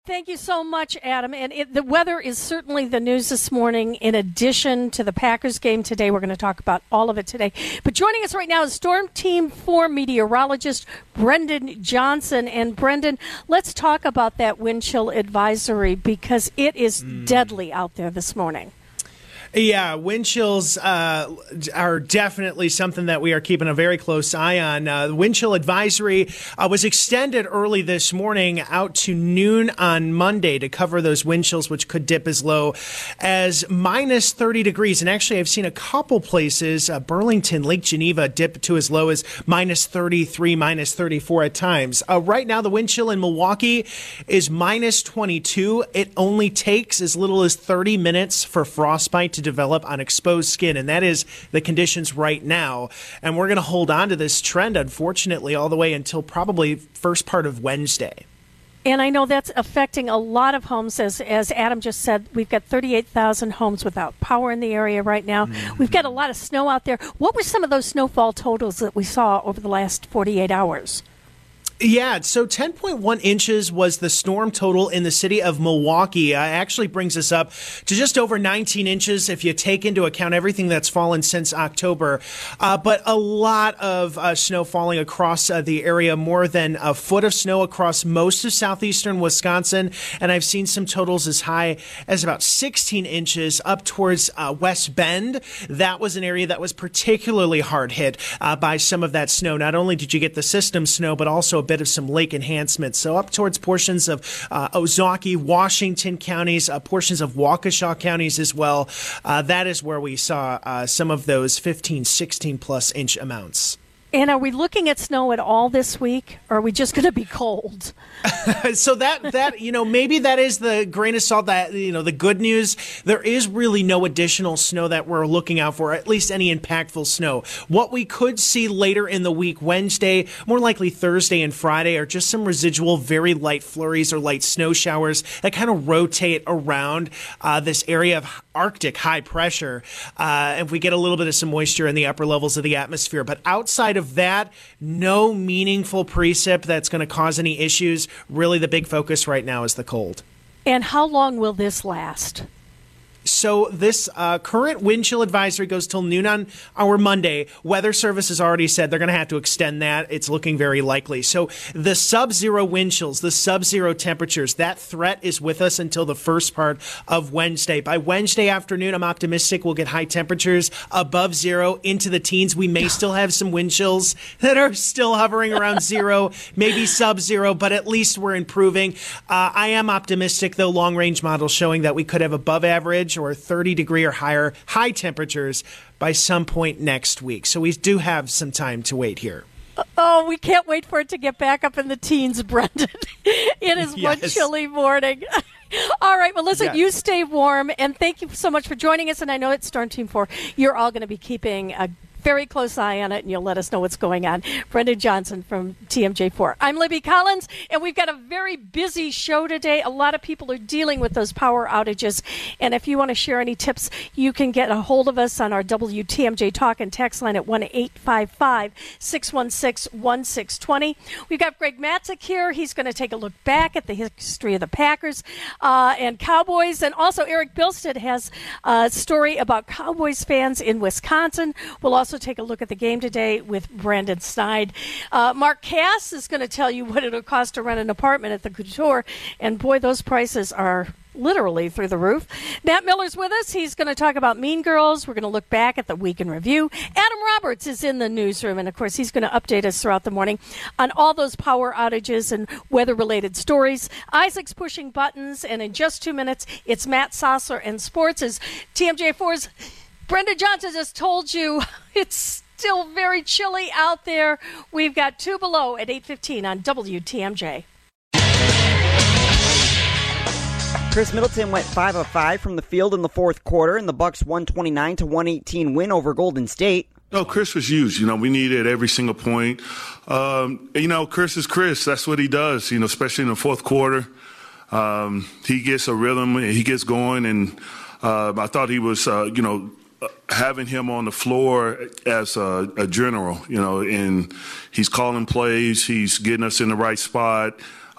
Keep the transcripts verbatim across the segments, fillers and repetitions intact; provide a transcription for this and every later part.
Thank you so much, Adam. And it, the weather is certainly the news this morning. In addition to the Packers game today, we're going to talk about all of it today. But joining us right now is Storm Team four meteorologist Brendan Johnson. And Brendan, let's talk about that wind chill advisory because it is mm. deadly out there this morning. Yeah, wind chills uh, are definitely something that we are keeping a very close eye on. Uh, the wind chill advisory uh, was extended early this morning out to noon on Monday to cover those wind chills, which could dip as low as minus thirty degrees. And actually, I've seen a couple places, uh, Burlington, Lake Geneva, dip to as low as minus thirty-three, minus thirty-four at times. Uh, right now, the wind chill in Milwaukee is minus twenty-two. It only takes as little as thirty minutes for frostbite to develop on exposed skin, and that is the conditions right now. And we're going to hold on to this trend, unfortunately, all the way until probably first part of Wednesday. And I know that's affecting a lot of homes. As as Adam just said, we've got thirty-eight thousand homes without power in the area right now. Mm-hmm. We've got a lot of snow out there. What were some of those snowfall totals that we saw over the last forty-eight hours? Yeah, so ten point one inches was the storm total in the city of Milwaukee. Uh, actually brings us up to just over nineteen inches if you take into account everything that's fallen since October. Uh, but a lot of uh, snow falling across uh, the area, more than a foot of snow across most of southeastern Wisconsin. And I've seen some totals as high as about sixteen inches up towards uh, West Bend. That was an area that was particularly hard hit uh, by some of that snow. Not only did you get the system snow, but also a bit of some lake enhancement. So up towards portions of uh, Ozaukee, Washington counties, uh, portions of Waukesha counties as well. Uh, that is where we saw uh, some of those fifteen, sixteen plus inch amounts. And are we looking at snow at all this week, or are we just going to be cold? So that, that you know, maybe that is the grain of salt, that, you know, the good news. There is really no additional snow that we're looking out for, at least any impactful snow. What we could see later in the week, Wednesday, more likely Thursday and Friday, are just some residual very light flurries or light snow showers that kind of rotate around uh, this area of Arctic high pressure. Uh, if we get a little bit of some moisture in the upper levels of the atmosphere. But outside of that, no meaningful precip that's going to cause any issues. Really, the big focus right now is the cold. And how long will this last? So this uh, current wind chill advisory goes till noon on our Monday. Weather Service has already said they're going to have to extend that. It's looking very likely. So the sub-zero wind chills, the sub-zero temperatures, that threat is with us until the first part of Wednesday. By Wednesday afternoon, I'm optimistic we'll get high temperatures above zero into the teens. We may still have some wind chills that are still hovering around zero, maybe sub-zero, but at least we're improving. Uh, I am optimistic, though, long-range models showing that we could have above average or thirty degree or higher high temperatures by some point next week. So we do have some time to wait here. Oh, we can't wait for it to get back up in the teens, Brendan. It is yes. one chilly morning. All right, well, listen, yes. you stay warm, and thank you so much for joining us. And I know it's Storm Team four. You're all going to be keeping a very close eye on it, and you'll let us know what's going on. Brendan Johnson from T M J four. I'm Libby Collins, and we've got a very busy show today. A lot of people are dealing with those power outages, and if you want to share any tips, you can get a hold of us on our W T M J Talk and text line at one eight five five, six one six, one six two zero. We've got Greg Matzek here. He's going to take a look back at the history of the Packers uh, and Cowboys, and also Eric Bilstead has a story about Cowboys fans in Wisconsin. We'll also take a look at the game today with Brandon Snide. Uh, Mark Cass is going to tell you what it'll cost to rent an apartment at the Couture, and boy, those prices are literally through the roof. Matt Miller's with us. He's going to talk about Mean Girls. We're going to look back at the week in review. Adam Roberts is in the newsroom, and of course, he's going to update us throughout the morning on all those power outages and weather-related stories. Isaac's pushing buttons, and in just two minutes, it's Matt Sossler and sports as T M J four's Brendan Johnson just told you it's still very chilly out there. We've got two below at eight fifteen on W T M J. Chris Middleton went five of five from the field in the fourth quarter, and the Bucks one twenty-nine to one eighteen win over Golden State. No, Chris was huge. You know, we needed every single point. Um, you know, Chris is Chris. That's what he does, you know, especially in the fourth quarter. Um, he gets a rhythm, he gets going, and uh, I thought he was, uh, you know, having him on the floor as a, a general, you know, and he's calling plays, he's getting us in the right spot.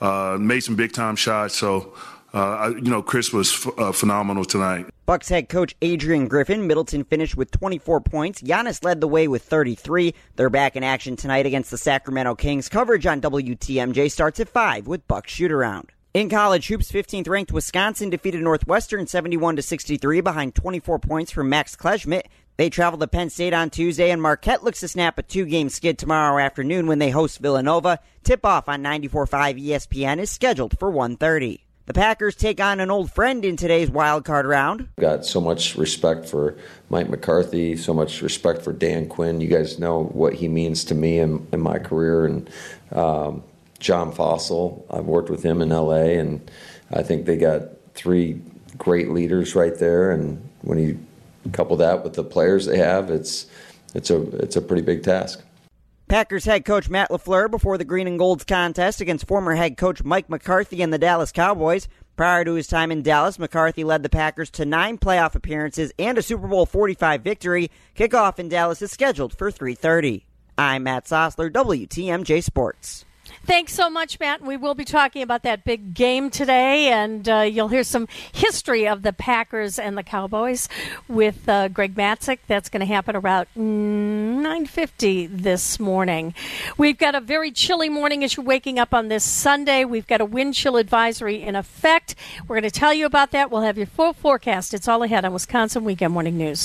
uh, made some big-time shots. So, uh, you know, Chris was f- uh, phenomenal tonight. Bucks head coach Adrian Griffin. Middleton finished with twenty-four points. Giannis led the way with thirty-three. They're back in action tonight against the Sacramento Kings. Coverage on W T M J starts at five with Bucks shoot-around. In college hoops, fifteenth-ranked Wisconsin defeated Northwestern seventy-one to sixty-three behind twenty-four points from Max Kleshmidt. They travel to Penn State on Tuesday, and Marquette looks to snap a two-game skid tomorrow afternoon when they host Villanova. Tip-off on ninety-four point five E S P N is scheduled for one thirty. The Packers take on an old friend in today's wild card round. Got so much respect for Mike McCarthy, so much respect for Dan Quinn. You guys know what he means to me in, in my career. And um, John Fossil, I've worked with him in L A, and I think they got three great leaders right there. And when you couple that with the players they have, it's it's a it's a pretty big task. Packers head coach Matt LaFleur before the Green and Gold's contest against former head coach Mike McCarthy and the Dallas Cowboys. Prior to his time in Dallas, McCarthy led the Packers to nine playoff appearances and a Super Bowl forty-five victory. Kickoff in Dallas is scheduled for three thirty. I'm Matt Sossler, W T M J Sports. Thanks so much, Matt. We will be talking about that big game today, and uh, you'll hear some history of the Packers and the Cowboys with uh, Greg Matzik. That's going to happen around nine fifty this morning. We've got a very chilly morning as you're waking up on this Sunday. We've got a wind chill advisory in effect. We're going to tell you about that. We'll have your full forecast. It's all ahead on Wisconsin Weekend Morning News.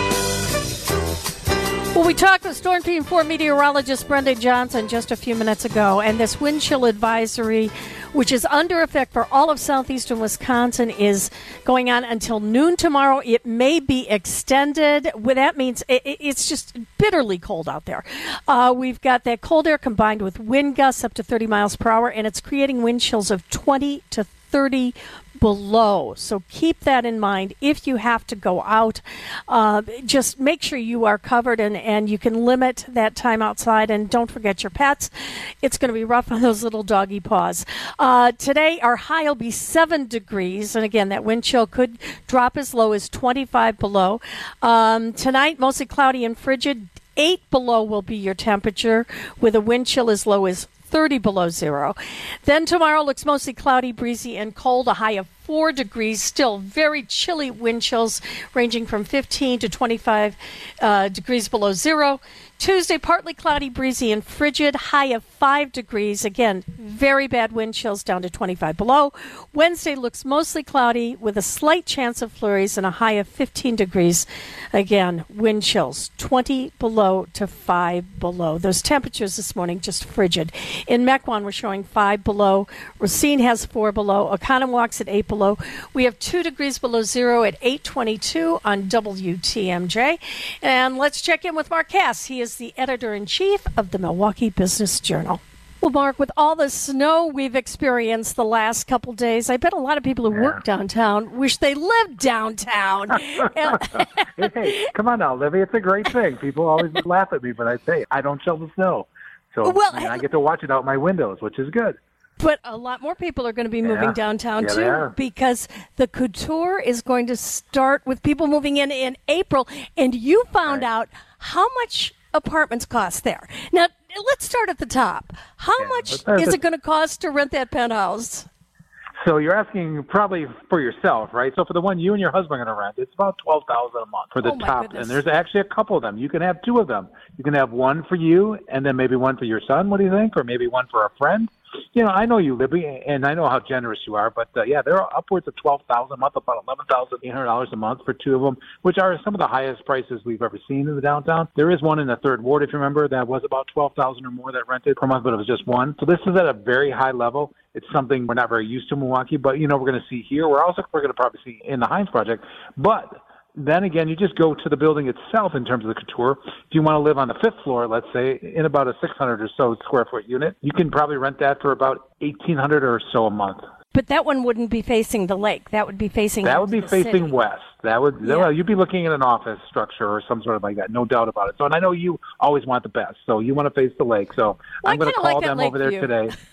Well, we talked with Storm Team four meteorologist Brenda Johnson just a few minutes ago, and this wind chill advisory, which is under effect for all of southeastern Wisconsin, is going on until noon tomorrow. It may be extended. Well, that means it, it's just bitterly cold out there. Uh, we've got that cold air combined with wind gusts up to thirty miles per hour, and it's creating wind chills of twenty to thirty below. So keep that in mind if you have to go out. Uh, just make sure you are covered and, and you can limit that time outside. And don't forget your pets. It's going to be rough on those little doggy paws. Uh, today, our high will be seven degrees. And again, that wind chill could drop as low as twenty-five below. Um, tonight, mostly cloudy and frigid. eight below will be your temperature with a wind chill as low as thirty below zero. Then tomorrow looks mostly cloudy, breezy, and cold, a high of four degrees. Still very chilly wind chills ranging from fifteen to twenty-five uh, degrees below zero. Tuesday, partly cloudy, breezy, and frigid, high of five degrees. Again, very bad wind chills down to twenty-five below. Wednesday looks mostly cloudy with a slight chance of flurries and a high of fifteen degrees. Again, wind chills twenty below to five below. Those temperatures this morning just frigid. In Mequon, we're showing five below. Racine has four below. Oconomowoc at eight below. We have two degrees below zero at eight twenty-two on W T M J. And let's check in with Mark Cass. He is the editor-in-chief of the Milwaukee Business Journal. Well, Mark, with all the snow we've experienced the last couple days, I bet a lot of people who yeah. work downtown wish they lived downtown. hey, hey, come on now, Livy. It's a great thing. People always laugh at me, but I say I don't shovel snow. So well, I, mean, I get to watch it out my windows, which is good. But a lot more people are going to be moving yeah. downtown, yeah, too, because the couture is going to start with people moving in in April. And you found right. out how much apartments cost there. Now, let's start at the top. How yeah, much is it going to cost to rent that penthouse? So you're asking probably for yourself, right? So for the one you and your husband are going to rent, it's about twelve thousand dollars a month for the oh top. Goodness. And there's actually a couple of them. You can have two of them. You can have one for you and then maybe one for your son, what do you think? Or maybe one for a friend. You know, I know you, Libby, and I know how generous you are, but uh, yeah, there are upwards of twelve thousand dollars a month, about eleven thousand eight hundred dollars a month for two of them, which are some of the highest prices we've ever seen in the downtown. There is one in the third ward, if you remember, that was about twelve thousand dollars or more that rented per month, but it was just one. So this is at a very high level. It's something we're not very used to in Milwaukee, but, you know, we're going to see here. We're also we're going to probably see in the Heinz Project, but then again, you just go to the building itself in terms of the couture. If you want to live on the fifth floor, let's say, in about a six hundred or so square foot unit, you can probably rent that for about eighteen hundred or so a month. But that one wouldn't be facing the lake. That would be facing That would be facing city. west. That would yeah. well, you'd be looking at an office structure or some sort of like that, no doubt about it. So, and I know you always want the best, so you want to face the lake. So well, I'm going to call like them over there view. today.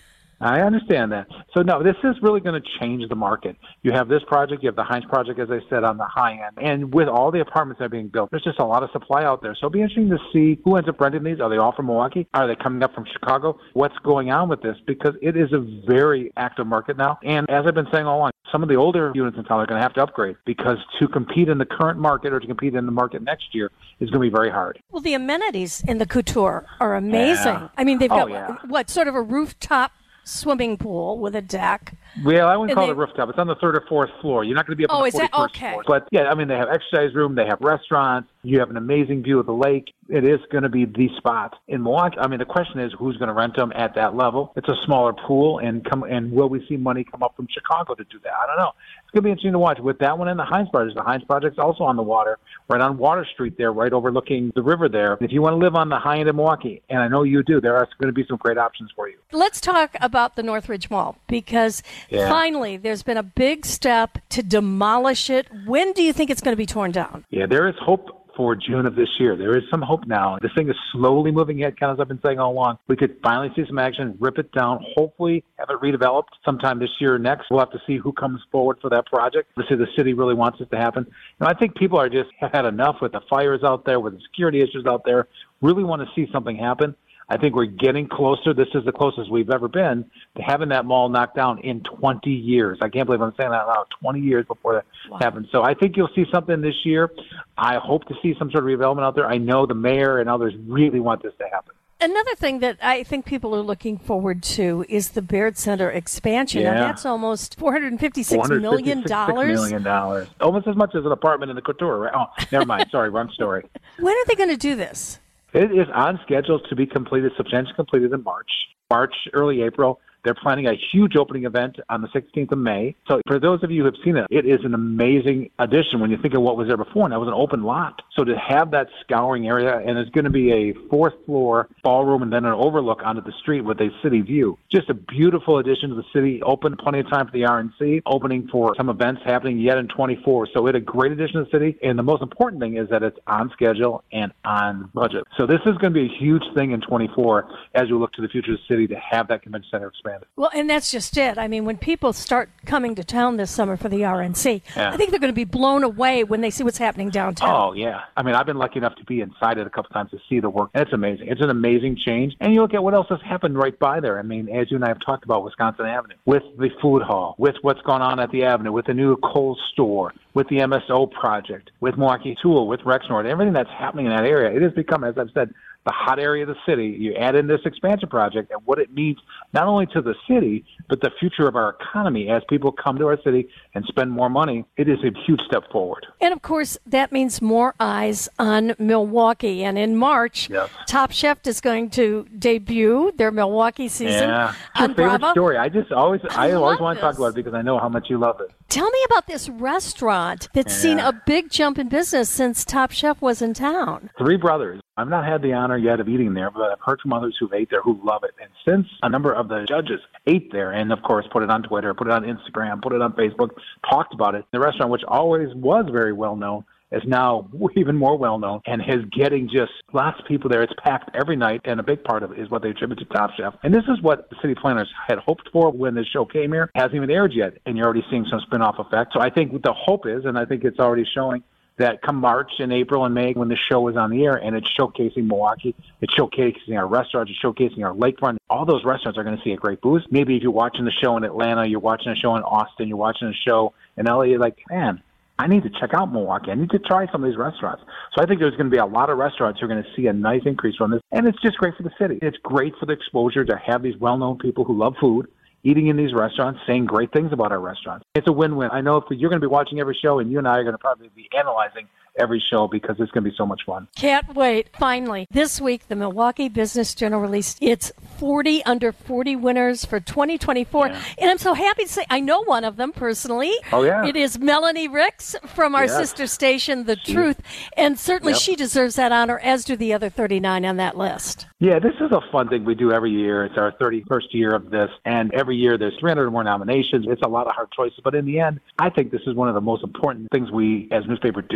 I understand that. So, no, this is really going to change the market. You have this project, you have the Hines project, as I said, on the high end. And with all the apartments that are being built, there's just a lot of supply out there. So it'll be interesting to see who ends up renting these. Are they all from Milwaukee? Are they coming up from Chicago? What's going on with this? Because it is a very active market now. And as I've been saying all along, some of the older units in town are going to have to upgrade because to compete in the current market or to compete in the market next year is going to be very hard. Well, the amenities in the Couture are amazing. Yeah. I mean, they've got, oh, yeah. what, sort of a rooftop swimming pool with a deck. Well, I wouldn't and call they, it a rooftop. It's on the third or fourth floor. You're not going to be up oh, on the is that, forty-first okay. floor. But, yeah, I mean, they have exercise room. They have restaurants. You have an amazing view of the lake. It is going to be the spot in Milwaukee. I mean, the question is who's going to rent them at that level. It's a smaller pool, and come and will we see money come up from Chicago to do that? I don't know. It's going to be interesting to watch. With that one and the Hines Project, the Hines Project's also on the water, right on Water Street there, right overlooking the river there. If you want to live on the high end of Milwaukee, and I know you do, there are going to be some great options for you. Let's talk about the Northridge Mall, because yeah. finally there's been a big step to demolish it. When do you think it's going to be torn down? Yeah, there is hope for June of this year. There is some hope now. This thing is slowly moving ahead, kind of as I've been saying all along. We could finally see some action, rip it down, hopefully have it redeveloped sometime this year or next. We'll have to see who comes forward for that project. Obviously, the city really wants it to happen. And I think people are just have had enough with the fires out there, with the security issues out there, really want to see something happen. I think we're getting closer. This is the closest we've ever been to having that mall knocked down in twenty years. I can't believe I'm saying that out loud. twenty years before that wow. happened. So I think you'll see something this year. I hope to see some sort of redevelopment out there. I know the mayor and others really want this to happen. Another thing that I think people are looking forward to is the Baird Center expansion. Yeah. Now, that's almost four hundred fifty-six million dollars. four hundred fifty-six million dollars. Almost as much as an apartment in the Couture. Right? Oh, never mind. Sorry, wrong story. When are they going to do this? It is on schedule to be completed, substantially completed in March, March, early April. They're planning a huge opening event on the sixteenth of May. So for those of you who have seen it, it is an amazing addition when you think of what was there before, and that was an open lot. So to have that scouring area, and it's going to be a fourth floor ballroom and then an overlook onto the street with a city view. Just a beautiful addition to the city. Open plenty of time for the R N C, opening for some events happening yet in twenty-four. So it's a great addition to the city. And the most important thing is that it's on schedule and on budget. So this is going to be a huge thing in twenty-four as we look to the future of the city to have that convention center expand. Well, and that's just it. I mean, when people start coming to town this summer for the R N C, yeah. I think they're going to be blown away when they see what's happening downtown. Oh, yeah. I mean, I've been lucky enough to be inside it a couple times to see the work. It's amazing. It's an amazing change. And you look at what else has happened right by there. I mean, as you and I have talked about Wisconsin Avenue, with the food hall, with what's gone on at the Avenue, with the new Kohl's store, with the M S O project, with Milwaukee Tool, with Rexnord, everything that's happening in that area, it has become, as I've said, the hot area of the city. You add in this expansion project and what it means not only to the city, but the future of our economy as people come to our city and spend more money. It is a huge step forward. And, of course, that means more eyes on Milwaukee. And in March, yes. Top Chef is going to debut their Milwaukee season yeah. on Your favorite Bravo. story. I just always, I, I always want this. to talk about it because I know how much you love it. Tell me about this restaurant that's yeah. seen a big jump in business since Top Chef was in town. Three brothers. I've not had the honor yet of eating there, but I've heard from others who've ate there who love it. And since a number of the judges ate there and, of course, put it on Twitter, put it on Instagram, put it on Facebook, talked about it, the restaurant, which always was very well known, is now even more well known and is getting just lots of people there. It's packed every night, and a big part of it is what they attribute to Top Chef. And this is what the city planners had hoped for when this show came here. It hasn't even aired yet, and you're already seeing some spin-off effect. So I think what the hope is, and I think it's already showing, that come March and April and May when the show is on the air and it's showcasing Milwaukee, it's showcasing our restaurants, it's showcasing our lakefront, all those restaurants are going to see a great boost. Maybe if you're watching the show in Atlanta, you're watching a show in Austin, you're watching a show in L A, you're like, man, I need to check out Milwaukee. I need to try some of these restaurants. So I think there's going to be a lot of restaurants who are going to see a nice increase from this. And it's just great for the city. It's great for the exposure to have these well-known people who love food eating in these restaurants, saying great things about our restaurants. It's a win-win. I know if you're going to be watching every show, and you and I are going to probably be analyzing every show because it's going to be so much fun. Can't wait. Finally, this week, the Milwaukee Business Journal released its forty under forty winners for twenty twenty-four. Yeah. And I'm so happy to say I know one of them personally. Oh, yeah. It is Melanie Ricks from our yes. sister station, The she, Truth. And certainly yep. she deserves that honor, as do the other thirty-nine on that list. Yeah, this is a fun thing we do every year. It's our thirty-first year of this. And every year there's three hundred or more nominations. It's a lot of hard choices. But in the end, I think this is one of the most important things we as newspaper do,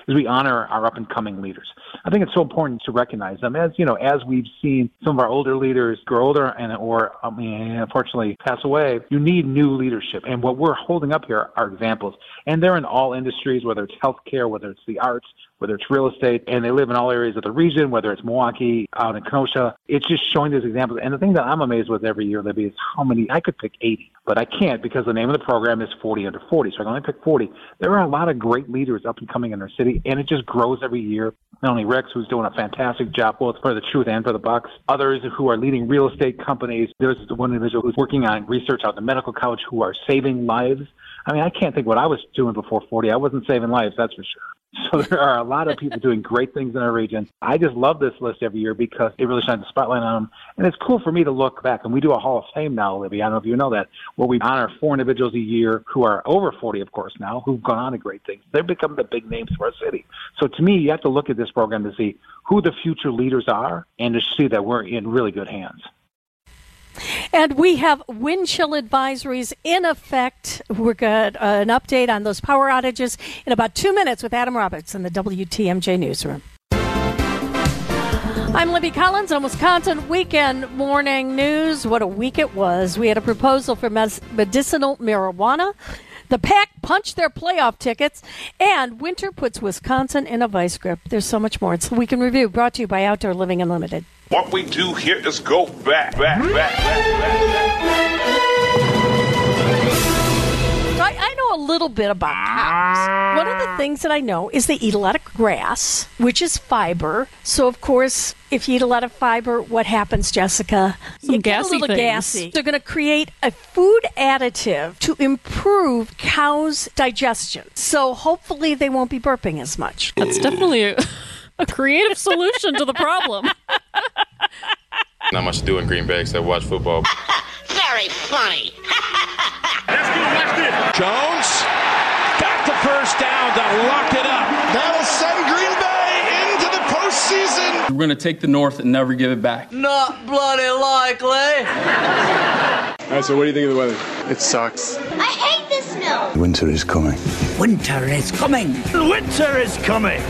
is we honor our up-and-coming leaders. I think it's so important to recognize them. As you know, as we've seen some of our older leaders grow older and or I mean, unfortunately pass away, you need new leadership. And what we're holding up here are examples. And they're in all industries, whether it's healthcare, whether it's the arts, whether it's real estate, and they live in all areas of the region, whether it's Milwaukee, out in Kenosha. It's just showing these examples. And the thing that I'm amazed with every year, Libby, is how many, I could pick eighty, but I can't because the name of the program is forty under forty, so I can only pick forty. There are a lot of great leaders up and coming in our city, and it just grows every year. Not only Rex, who's doing a fantastic job, both for the Truth and for the Bucks, others who are leading real estate companies. There's one individual who's working on research out of the medical college who are saving lives. I mean, I can't think what I was doing before forty. I wasn't saving lives, that's for sure. So there are a lot of people doing great things in our region. I just love this list every year because it really shines a spotlight on them. And it's cool for me to look back. And we do a Hall of Fame now, Libby. I don't know if you know that, where we honor four individuals a year who are over forty, of course, now, who've gone on to great things. They've become the big names for our city. So to me, you have to look at this program to see who the future leaders are and to see that we're in really good hands. And we have wind chill advisories in effect. We're got uh, an update on those power outages in about two minutes with Adam Roberts in the W T M J Newsroom. I'm Libby Collins on Wisconsin Weekend Morning News. What a week it was. We had a proposal for mes- medicinal marijuana. The PAC punched their playoff tickets, and winter puts Wisconsin in a vice grip. There's so much more. It's the Week in Review, brought to you by Outdoor Living Unlimited. What we do here is go back, back, back, back, back, back. So I, I know a little bit about cows. One of the things that I know is they eat a lot of grass, which is fiber. So, of course, if you eat a lot of fiber, what happens, Jessica? Some you get a little things. gassy. They're going to create a food additive to improve cows' digestion. So hopefully they won't be burping as much. That's definitely a, a creative solution to the problem. Not much to do in Green Bay except watch football. Very funny. Let's go, watch this. Jones got the first down to lock it up. That'll send Green Bay into the postseason. We're going to take the North and never give it back. Not bloody likely. All right, so what do you think of the weather? It sucks. I hate the snow. Winter is coming. Winter is coming. Winter is coming.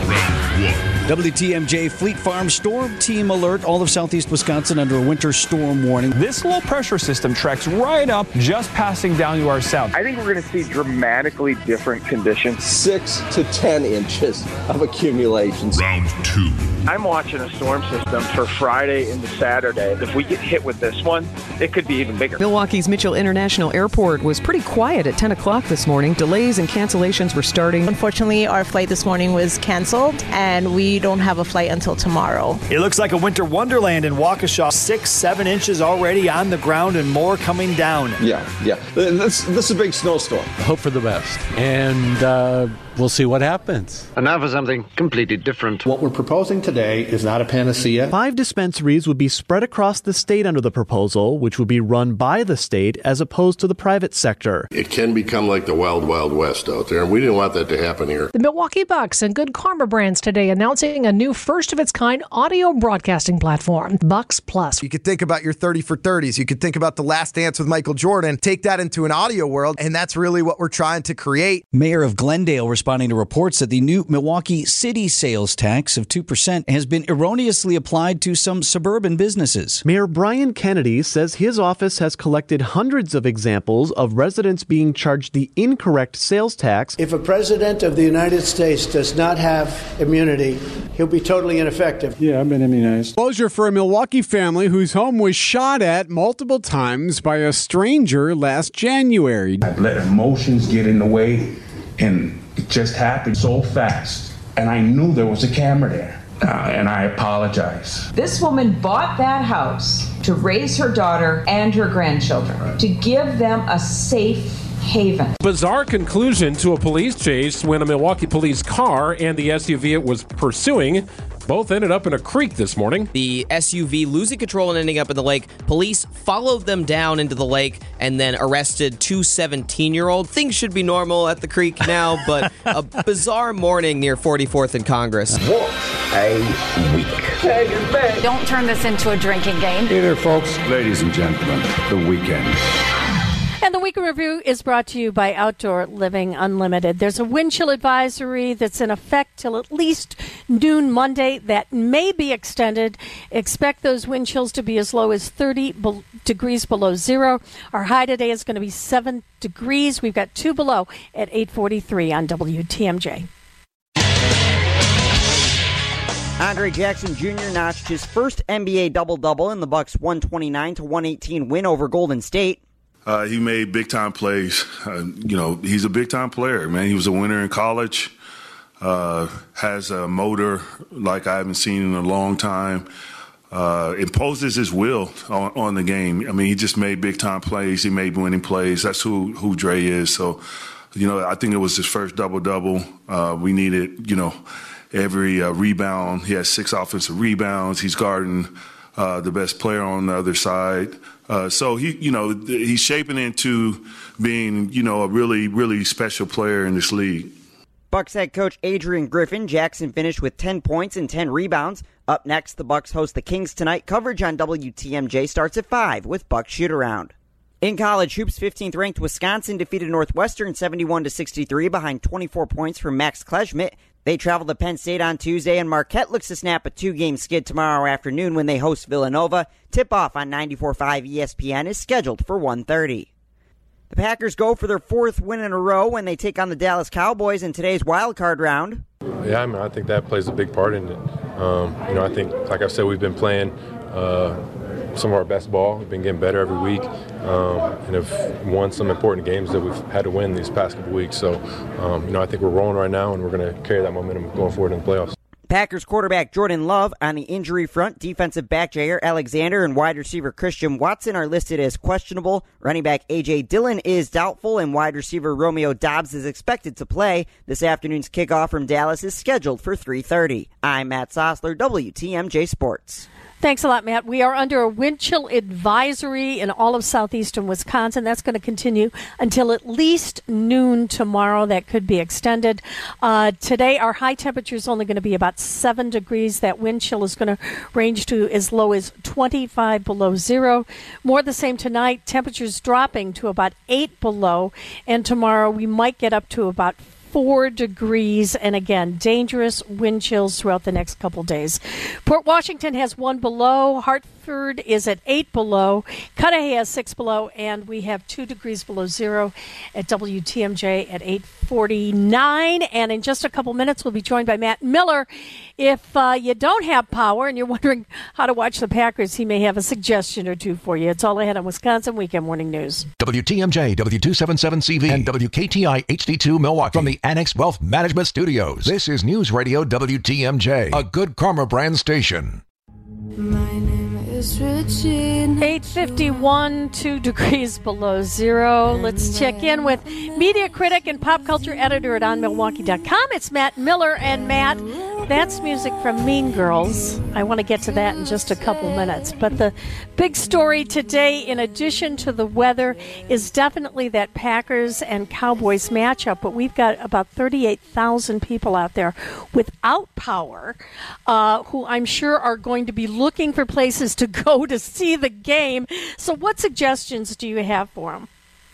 W T M J Fleet Farm Storm Team Alert. All of southeast Wisconsin under a winter storm warning. This low pressure system tracks right up, just passing down to our south. I think we're going to see dramatically different conditions. Six to ten inches of accumulations. Round two. I'm watching a storm system for Friday into Saturday. If we get hit with this one, it could be even bigger. Milwaukee's Mitchell International Airport was pretty quiet at ten o'clock this morning. Delays and cancellations were starting. Unfortunately, our flight this morning was canceled, and we don't have a flight until tomorrow. It looks like a winter wonderland in Waukesha. Six, seven inches already on the ground and more coming down. Yeah, yeah. This, this is a big snowstorm. Hope for the best. And uh, we'll see what happens. And now for something completely different. What we're proposing today is not a panacea. Five dispensaries would be spread across the state under the proposal, which would be run by the state as opposed to the private sector. It can become like the wild, wild west out there, and we didn't want that to happen here. The Milwaukee Bucks and Good Karma Brands today announcing a new first-of-its-kind audio broadcasting platform, Bucks Plus. You could think about your thirty for thirties. You could think about The Last Dance with Michael Jordan. Take that into an audio world, and that's really what we're trying to create. Mayor of Glendale responding to reports that the new Milwaukee city sales tax of two percent has been erroneously applied to some suburban businesses. Mayor Brian Kennedy says his office has collected hundreds of examples of residents being charged the incorrect sales tax. If a president of the United States does not have immunity, he'll be totally ineffective. Yeah, I've been immunized. Closure for a Milwaukee family whose home was shot at multiple times by a stranger last January. I let emotions get in the way, and it just happened so fast. And I knew there was a camera there, uh, and I apologize. This woman bought that house to raise her daughter and her grandchildren, to give them a safe haven. Bizarre conclusion to a police chase when a Milwaukee police car and the S U V it was pursuing both ended up in a creek this morning. The S U V losing control and ending up in the lake. Police followed them down into the lake and then arrested two seventeen-year-olds. Things should be normal at the creek now, but a bizarre morning near forty-fourth and Congress. What a week. Don't turn this into a drinking game. Hey there, folks. Ladies and gentlemen, the weekend. And the Weekend Review is brought to you by Outdoor Living Unlimited. There's a wind chill advisory that's in effect till at least noon Monday. That may be extended. Expect those wind chills to be as low as thirty be- degrees below zero. Our high today is going to be seven degrees. We've got two below at eight forty-three on W T M J. Andre Jackson Junior notched his first N B A double-double in the Bucks' one twenty-nine to one eighteen win over Golden State. Uh, he made big-time plays. Uh, you know, he's a big-time player, man. He was a winner in college, uh, has a motor like I haven't seen in a long time, uh, imposes his will on, on the game. I mean, he just made big-time plays. He made winning plays. That's who, who Dre is. So, you know, I think it was his first double-double. Uh, we needed, you know, every uh, rebound. He has six offensive rebounds. He's guarding uh, the best player on the other side. Uh, so he, you know, he's shaping into being, you know, a really, really special player in this league. Bucks head coach Adrian Griffin. Jackson finished with ten points and ten rebounds. Up next, the Bucks host the Kings tonight. Coverage on W T M J starts at five with Bucks shoot-around. In college hoops, fifteenth-ranked Wisconsin defeated Northwestern seventy-one to sixty-three behind twenty-four points from Max Kleshmidt. They travel to Penn State on Tuesday, and Marquette looks to snap a two-game skid tomorrow afternoon when they host Villanova. Tip-off on ninety-four point five E S P N is scheduled for one thirty. The Packers go for their fourth win in a row when they take on the Dallas Cowboys in today's wild card round. Yeah, I mean, I think that plays a big part in it. Um, you know, I think, like I said, we've been playing uh, some of our best ball. We've been getting better every week, um, and have won some important games that we've had to win these past couple weeks. So, um, you know, I think we're rolling right now, and we're going to carry that momentum going forward in the playoffs. Packers quarterback Jordan Love on the injury front. Defensive back Jair Alexander and wide receiver Christian Watson are listed as questionable. Running back A J. Dillon is doubtful, and wide receiver Romeo Doubs is expected to play. This afternoon's kickoff from Dallas is scheduled for three thirty. I'm Matt Sossler, W T M J Sports. Thanks a lot, Matt. We are under a wind chill advisory in all of southeastern Wisconsin. That's going to continue until at least noon tomorrow. That could be extended. Uh, today, our high temperature is only going to be about seven degrees. That wind chill is going to range to as low as twenty-five below zero. More the same tonight. Temperatures dropping to about eight below. And tomorrow, we might get up to about Four degrees, and again, dangerous wind chills throughout the next couple days. Port Washington has one below. Hartford is at eight below. Cudahy has six below, and we have two degrees below zero at W T M J at eight forty-nine. And in just a couple minutes, we'll be joined by Matt Miller. If uh, you don't have power and you're wondering how to watch the Packers, he may have a suggestion or two for you. It's all ahead on Wisconsin Weekend Morning News. W T M J, W two seventy-seven C V, and W K T I H D two Milwaukee from the Annex Wealth Management Studios. This is News Radio W T M J, a Good Karma brand station. My name is Regina. eight fifty-one, two degrees below zero. Let's check in with media critic and pop culture editor at on milwaukee dot com. It's Matt Miller. And Matt, that's music from Mean Girls. I want to get to that in just a couple minutes. But the big story today, in addition to the weather, is definitely that Packers and Cowboys matchup. But we've got about thirty-eight thousand people out there without power, uh, who I'm sure are going to be looking for places to go to see the game. So what suggestions do you have for them?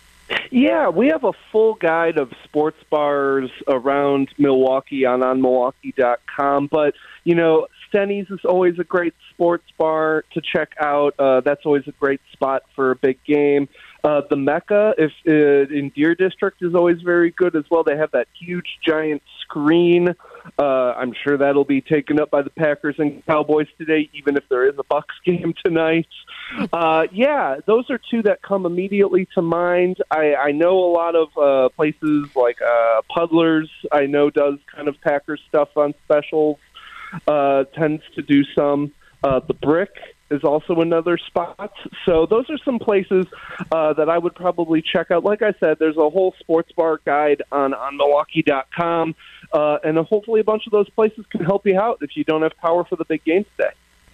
Yeah, we have a full guide of sports bars around Milwaukee on on milwaukee dot com. But, you know, Stenny's is always a great sports bar to check out. Uh, that's always a great spot for a big game. Uh, the Mecca if uh, in Deer District is always very good as well. They have that huge giant screen. Uh, I'm sure that'll be taken up by the Packers and Cowboys today, even if there is a Bucs game tonight. Uh, yeah, those are two that come immediately to mind. I, I know a lot of uh, places like uh, Puddlers, I know does kind of Packers stuff on specials, uh, tends to do some. Uh, the Brick is also another spot. So those are some places uh, that I would probably check out. Like I said, there's a whole sports bar guide on, on milwaukee dot com, uh, and hopefully a bunch of those places can help you out if you don't have power for the big game today.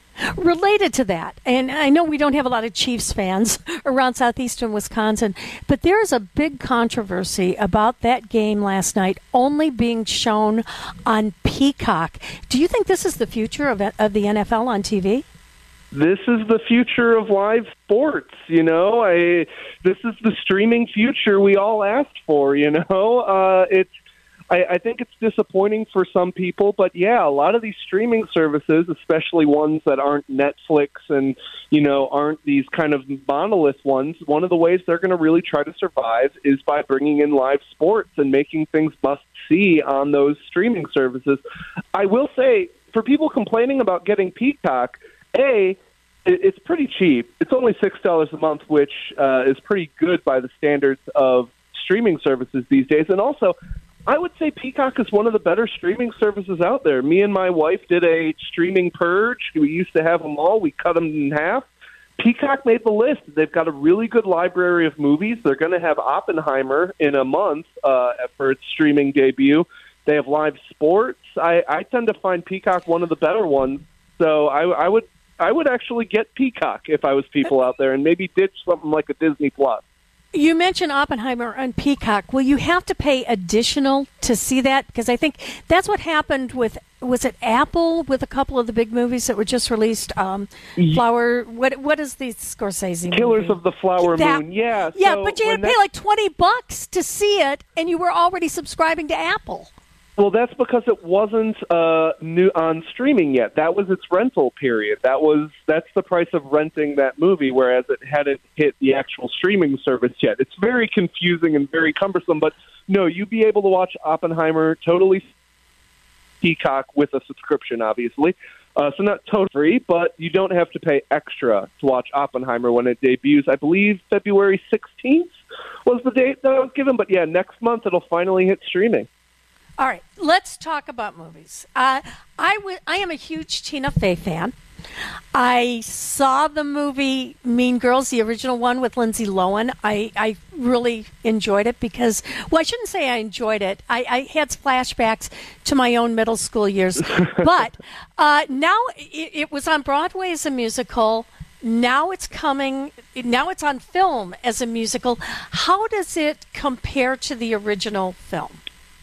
Related to that, and I know we don't have a lot of Chiefs fans around southeastern Wisconsin, but there is a big controversy about that game last night only being shown on Peacock. Do you think this is the future of, of the N F L on T V? this is the future of live sports. You know, I this is the streaming future we all asked for. You know, uh, it's. I, I think it's disappointing for some people, but yeah, a lot of these streaming services, especially ones that aren't Netflix and, you know, aren't these kind of monolith ones, one of the ways they're going to really try to survive is by bringing in live sports and making things must-see on those streaming services. I will say, for people complaining about getting Peacock, A, it's pretty cheap. It's only six dollars a month, which uh, is pretty good by the standards of streaming services these days. And also, I would say Peacock is one of the better streaming services out there. Me and my wife did a streaming purge. We used to have them all. We cut them in half. Peacock made the list. They've got a really good library of movies. They're going to have Oppenheimer in a month uh, for its streaming debut. They have live sports. I, I tend to find Peacock one of the better ones. So I, I would I would actually get Peacock if I was people out there and maybe ditch something like a Disney Plus. You mentioned Oppenheimer on Peacock. Will you have to pay additional to see that? Because I think that's what happened with, was it Apple with a couple of the big movies that were just released? Um, Flower, what what is the Scorsese movie? Killers of the Flower that, Moon, yeah. Yeah, so but you had to that, pay like twenty bucks to see it, and you were already subscribing to Apple. Well, that's because it wasn't uh, new on streaming yet. That was its rental period. That was that's the price of renting that movie, whereas it hadn't hit the actual streaming service yet. It's very confusing and very cumbersome. But no, you'd be able to watch Oppenheimer totally Peacock with a subscription, obviously. Uh, so not totally free, but you don't have to pay extra to watch Oppenheimer when it debuts. I believe February sixteenth was the date that I was given. But yeah, next month it'll finally hit streaming. All right, let's talk about movies. Uh, I, w- I am a huge Tina Fey fan. I saw the movie Mean Girls, the original one with Lindsay Lohan. I, I really enjoyed it because, well, I shouldn't say I enjoyed it. I, I had flashbacks to my own middle school years. But uh, now it, it was on Broadway as a musical. Now it's coming, now it's on film as a musical. How does it compare to the original film?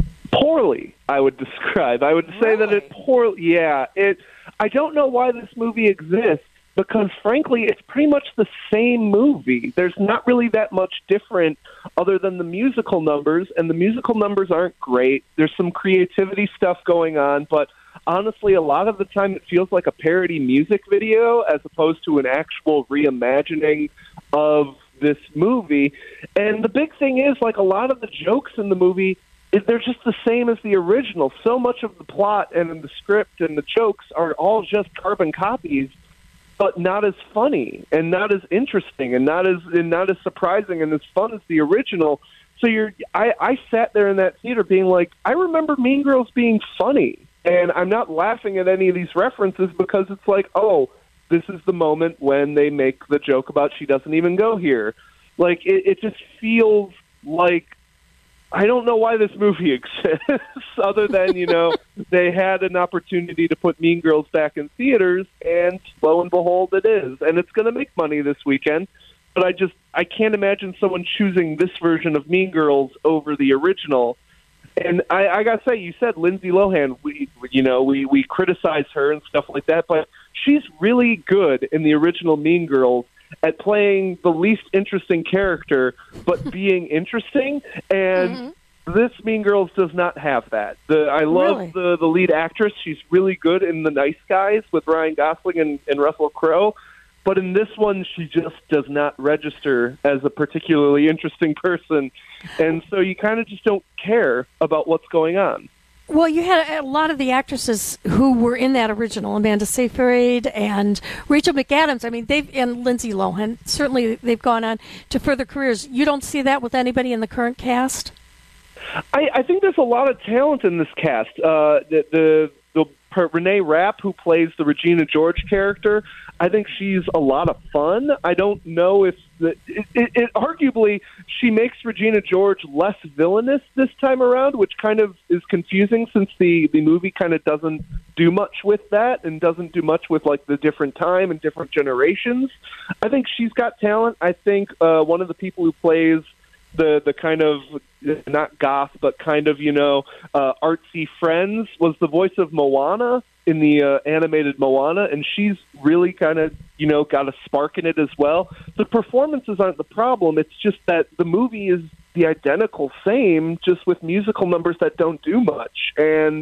Poorly, I would describe. I would say really? that it poorly. Yeah, it. I don't know why this movie exists because, frankly, it's pretty much the same movie. There's not really that much different other than the musical numbers, and the musical numbers aren't great. There's some creativity stuff going on, but honestly, a lot of the time it feels like a parody music video as opposed to an actual reimagining of this movie. And the big thing is, like, a lot of the jokes in the movie, they're just the same as the original. So much of the plot and the script and the jokes are all just carbon copies, but not as funny and not as interesting and not as and not as surprising and as fun as the original. So you're, I, I sat there in that theater being like, I remember Mean Girls being funny, and I'm not laughing at any of these references because it's like, oh, this is the moment when they make the joke about she doesn't even go here. Like it, it just feels like. I don't know why this movie exists other than, you know, they had an opportunity to put Mean Girls back in theaters, and lo and behold, it is. And it's going to make money this weekend. But I just, I can't imagine someone choosing this version of Mean Girls over the original. And I, I got to say, you said Lindsay Lohan, we, you know, we, we criticize her and stuff like that, but she's really good in the original Mean Girls at playing the least interesting character, but being interesting. And mm-hmm. this Mean Girls does not have that. The, I love really? the, the lead actress. She's really good in The Nice Guys with Ryan Gosling and, and Russell Crowe. But in this one, she just does not register as a particularly interesting person. And so you kind of just don't care about what's going on. Well, you had a lot of the actresses who were in that original, Amanda Seyfried and Rachel McAdams. I mean, they've and Lindsay Lohan. Certainly, they've gone on to further careers. You don't see that with anybody in the current cast? I, I think there's a lot of talent in this cast. Uh, the, the the Renee Rapp, who plays the Regina George character, I think she's a lot of fun. I don't know if the, it, it, it arguably she makes Regina George less villainous this time around, which kind of is confusing since the, the movie kind of doesn't do much with that and doesn't do much with like the different time and different generations. I think she's got talent. I think uh, one of the people who plays the the kind of not goth but kind of you know uh, artsy friends was the voice of Moana in the uh, animated Moana, and she's really kind of, you know, got a spark in it as well. The performances aren't the problem. It's just that the movie is the identical same, just with musical numbers that don't do much. And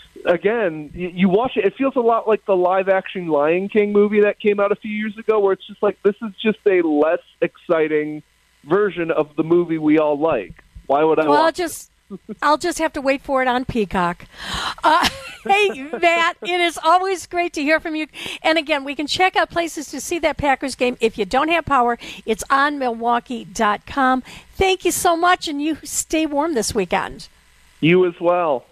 again, you, you watch it, it feels a lot like the live-action Lion King movie that came out a few years ago, where it's just like, this is just a less exciting version of the movie we all like. Why would I well, watch I'll just, I'll just have to wait for it on Peacock. Uh, hey, Matt, it is always great to hear from you. And again, we can check out places to see that Packers game. If you don't have power, it's on Milwaukee dot com. Thank you so much, and you stay warm this weekend. You as well.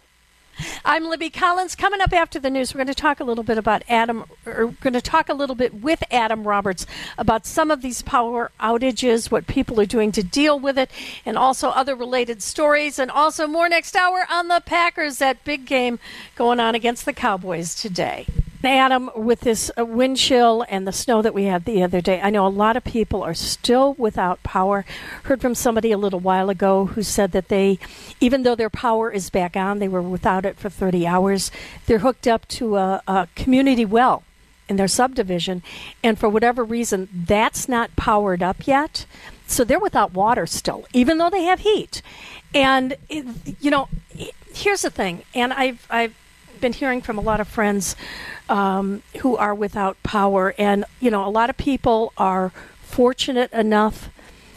I'm Libby Collins. Coming up after the news, we're going to talk a little bit about Adam, or we're going to talk a little bit with Adam Roberts about some of these power outages, what people are doing to deal with it, and also other related stories, and also more next hour on the Packers, that big game going on against the Cowboys today. Adam, with this uh, wind chill and the snow that we had the other day, I know a lot of people are still without power. Heard from somebody a little while ago who said that they, even though their power is back on, they were without it for thirty hours. They're hooked up to a, a community well in their subdivision, and for whatever reason, that's not powered up yet. So they're without water still, even though they have heat. And, it, you know, here's the thing, and I've, I've been hearing from a lot of friends um, who are without power, and you know, a lot of people are fortunate enough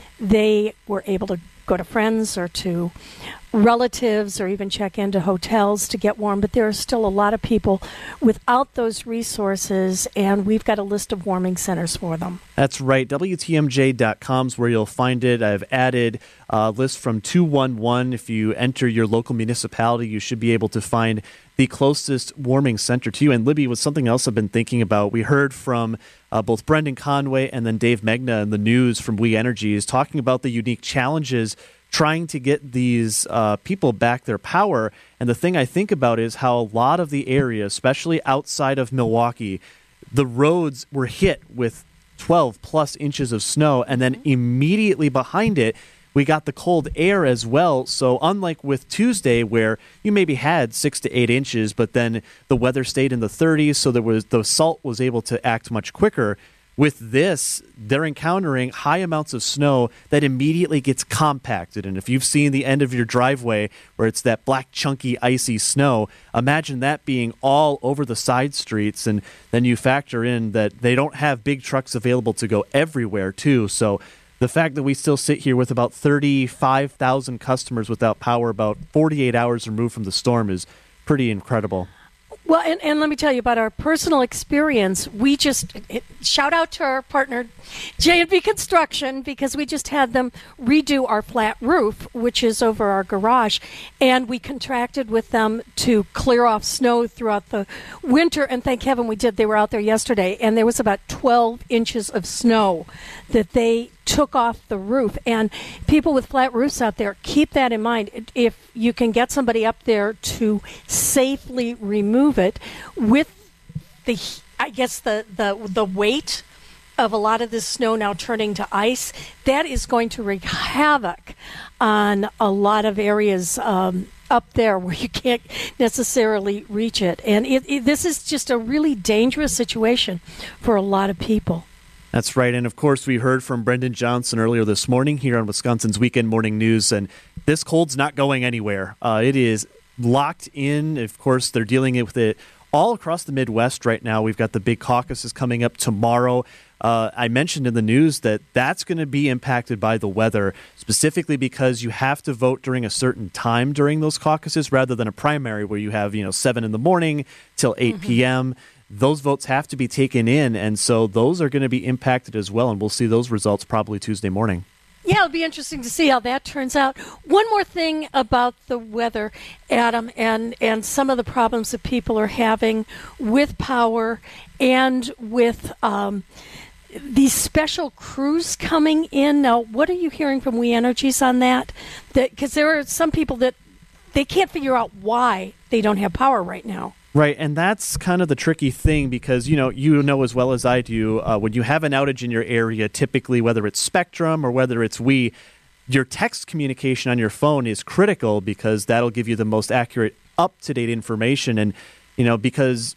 they were able to go to friends or to relatives or even check into hotels to get warm, but there are still a lot of people without those resources, and we've got a list of warming centers for them. That's right. W T M J dot com is where you'll find it. I've added a list from two one one. If you enter your local municipality, you should be able to find the closest warming center to you. And Libby, was something else I've been thinking about. We heard from uh, both Brendan Conway and then Dave Megna in the news from We Energy is talking about the unique challenges trying to get these uh, people back their power. And the thing I think about is how a lot of the area, especially outside of Milwaukee, the roads were hit with twelve plus inches of snow, and then immediately behind it, we got the cold air as well. So unlike with Tuesday, where you maybe had six to eight inches, but then the weather stayed in the thirties, so there was the salt was able to act much quicker. With this, they're encountering high amounts of snow that immediately gets compacted. And if you've seen the end of your driveway where it's that black, chunky, icy snow, imagine that being all over the side streets. And then you factor in that they don't have big trucks available to go everywhere, too. So the fact that we still sit here with about thirty-five thousand customers without power about forty-eight hours removed from the storm is pretty incredible. Well, and, and let me tell you about our personal experience. We just, it, shout out to our partner, J and B Construction, because we just had them redo our flat roof, which is over our garage, and we contracted with them to clear off snow throughout the winter, and thank heaven we did. They were out there yesterday, and there was about twelve inches of snow that they took off the roof. And people with flat roofs out there, keep that in mind. If you can get somebody up there to safely remove it with the, I guess, the, the, the weight of a lot of this snow now turning to ice, that is going to wreak havoc on a lot of areas um, up there where you can't necessarily reach it. And it, it, this is just a really dangerous situation for a lot of people. That's right. And, of course, we heard from Brendan Johnson earlier this morning here on Wisconsin's Weekend Morning News, and this cold's not going anywhere. Uh, it is locked in. Of course, they're dealing with it all across the Midwest right now. We've got the big caucuses coming up tomorrow. Uh, I mentioned in the news that that's going to be impacted by the weather, specifically because you have to vote during a certain time during those caucuses rather than a primary where you have, you know, seven in the morning till eight p.m., those votes have to be taken in, and so those are going to be impacted as well, and we'll see those results probably Tuesday morning. Yeah, it'll be interesting to see how that turns out. One more thing about the weather, Adam, and, and some of the problems that people are having with power and with um, these special crews coming in. Now, what are you hearing from We Energies on that? Because there are some people that they can't figure out why they don't have power right now. Right, and that's kind of the tricky thing because, you know, you know as well as I do, uh, when you have an outage in your area, typically whether it's Spectrum or whether it's We, your text communication on your phone is critical because that'll give you the most accurate, up-to-date information. And, you know, because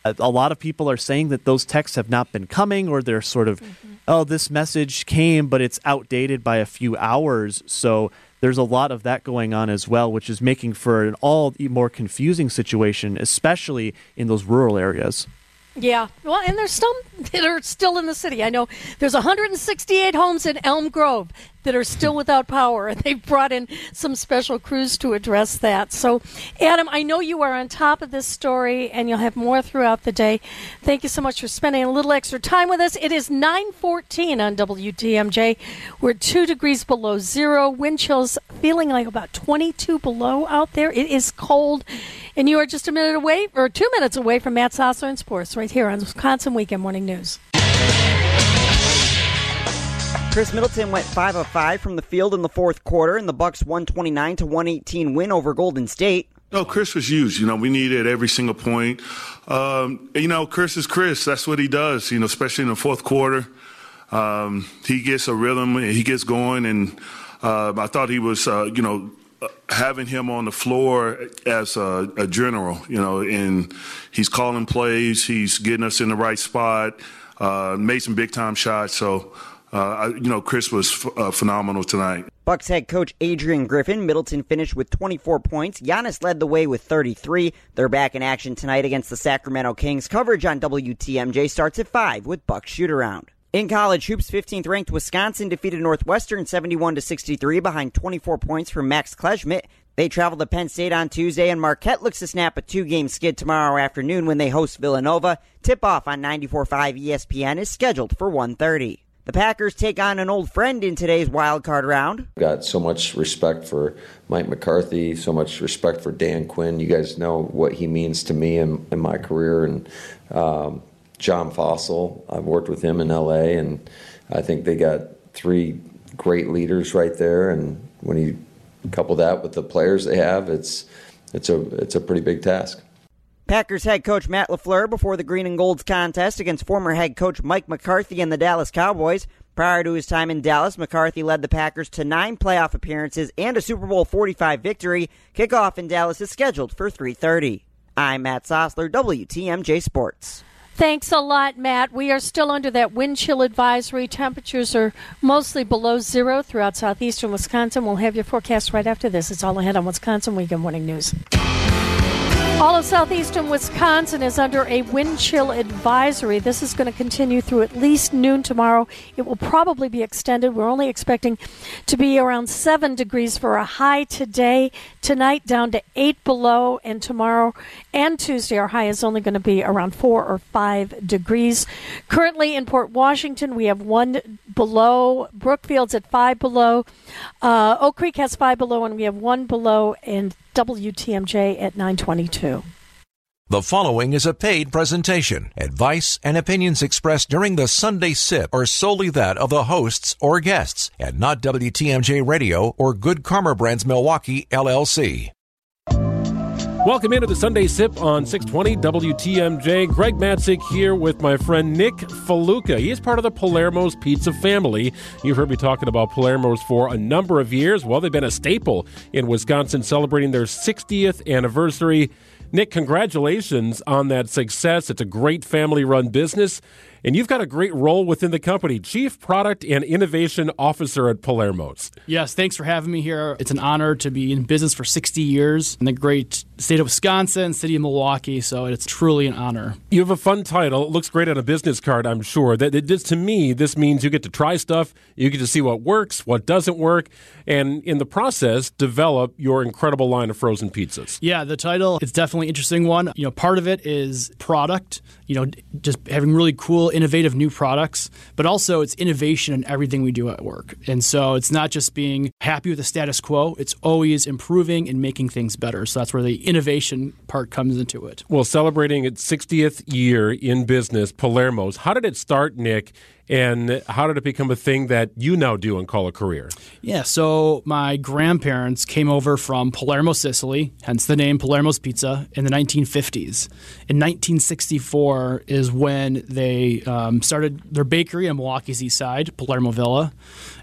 A lot of people are saying that those texts have not been coming, or they're sort of, mm-hmm. oh, this message came, but it's outdated by a few hours. So there's a lot of that going on as well, which is making for an all more confusing situation, especially in those rural areas. Yeah, well, and there's some that are still in the city. I know there's one hundred sixty-eight homes in Elm Grove that are still without power, and they've brought in some special crews to address that. So, Adam, I know you are on top of this story, and you'll have more throughout the day. Thank you so much for spending a little extra time with us. It is nine fourteen on W T M J. We're two degrees below zero. Wind chills feeling like about twenty-two below out there. It is cold. And you are just a minute away, or two minutes away from Matt Sosler and Sports, right here on Wisconsin Weekend Morning News. Chris Middleton went five of five from the field in the fourth quarter, and the Bucks one twenty-nine to one eighteen win over Golden State. No, Chris was huge. You know, we needed every single point. Um, you know, Chris is Chris. That's what he does, you know, especially in the fourth quarter. Um, he gets a rhythm. He gets going, and uh, I thought he was, uh, you know, having him on the floor as a, a general, you know, and he's calling plays, he's getting us in the right spot, uh, made some big-time shots. So, uh, you know, Chris was f- uh, phenomenal tonight. Bucks head coach Adrian Griffin. Middleton finished with twenty-four points. Giannis led the way with thirty-three. They're back in action tonight against the Sacramento Kings. Coverage on W T M J starts at five with Bucks shoot-around. In college hoops, fifteenth-ranked Wisconsin defeated Northwestern seventy-one to sixty-three behind twenty-four points from Max Kleshmidt. They travel to Penn State on Tuesday, and Marquette looks to snap a two-game skid tomorrow afternoon when they host Villanova. Tip-off on ninety-four point five E S P N is scheduled for one thirty. The Packers take on an old friend in today's wild card round. Got so much respect for Mike McCarthy, so much respect for Dan Quinn. You guys know what he means to me in, in my career, and um, John Fossil. I've worked with him in L A, and I think they got three great leaders right there. And when you couple that with the players they have, it's it's a it's a pretty big task. Packers head coach Matt LaFleur before the Green and Gold's contest against former head coach Mike McCarthy and the Dallas Cowboys. Prior to his time in Dallas, McCarthy led the Packers to nine playoff appearances and a Super Bowl forty-five victory. Kickoff in Dallas is scheduled for three thirty. I'm Matt Sosler, W T M J Sports. Thanks a lot, Matt. We are still under that wind chill advisory. Temperatures are mostly below zero throughout southeastern Wisconsin. We'll have your forecast right after this. It's all ahead on Wisconsin Weekend Morning News. All of southeastern Wisconsin is under a wind chill advisory. This is going to continue through at least noon tomorrow. It will probably be extended. We're only expecting to be around seven degrees for a high today. Tonight down to eight below, and tomorrow and Tuesday our high is only going to be around four or five degrees. Currently in Port Washington we have one below. Brookfield's at five below. Uh, Oak Creek has five below, and we have one below in W T M J at nine twenty-two. The following is a paid presentation. Advice and opinions expressed during the Sunday Sip are solely that of the hosts or guests, and not W T M J Radio or Good Karma Brands Milwaukee, L L C. Welcome into the Sunday Sip on six twenty W T M J. Greg Matzik here with my friend Nick Faluca. He is part of the Palermo's Pizza family. You've heard me talking about Palermo's for a number of years. Well, they've been a staple in Wisconsin, celebrating their sixtieth anniversary. Nick, congratulations on that success. It's a great family-run business, and you've got a great role within the company, Chief Product and Innovation Officer at Palermo's. Yes, thanks for having me here. It's an honor to be in business for sixty years in the great state of Wisconsin, city of Milwaukee, so it's truly an honor. You have a fun title. It looks great on a business card, I'm sure. That it just, to me, this means you get to try stuff, you get to see what works, what doesn't work, and in the process, develop your incredible line of frozen pizzas. Yeah, the title, it's definitely an interesting one. You know, part of it is product, you know, just having really cool, innovative new products, but also it's innovation in everything we do at work. And so it's not just being happy with the status quo, it's always improving and making things better. So that's where the innovation part comes into it. Well, celebrating its sixtieth year in business, Palermo's, how did it start, Nick? And how did it become a thing that you now do and call a career? Yeah, so my grandparents came over from Palermo, Sicily, hence the name Palermo's Pizza, in the nineteen fifties. In nineteen sixty-four is when they um, started their bakery on Milwaukee's east side, Palermo Villa.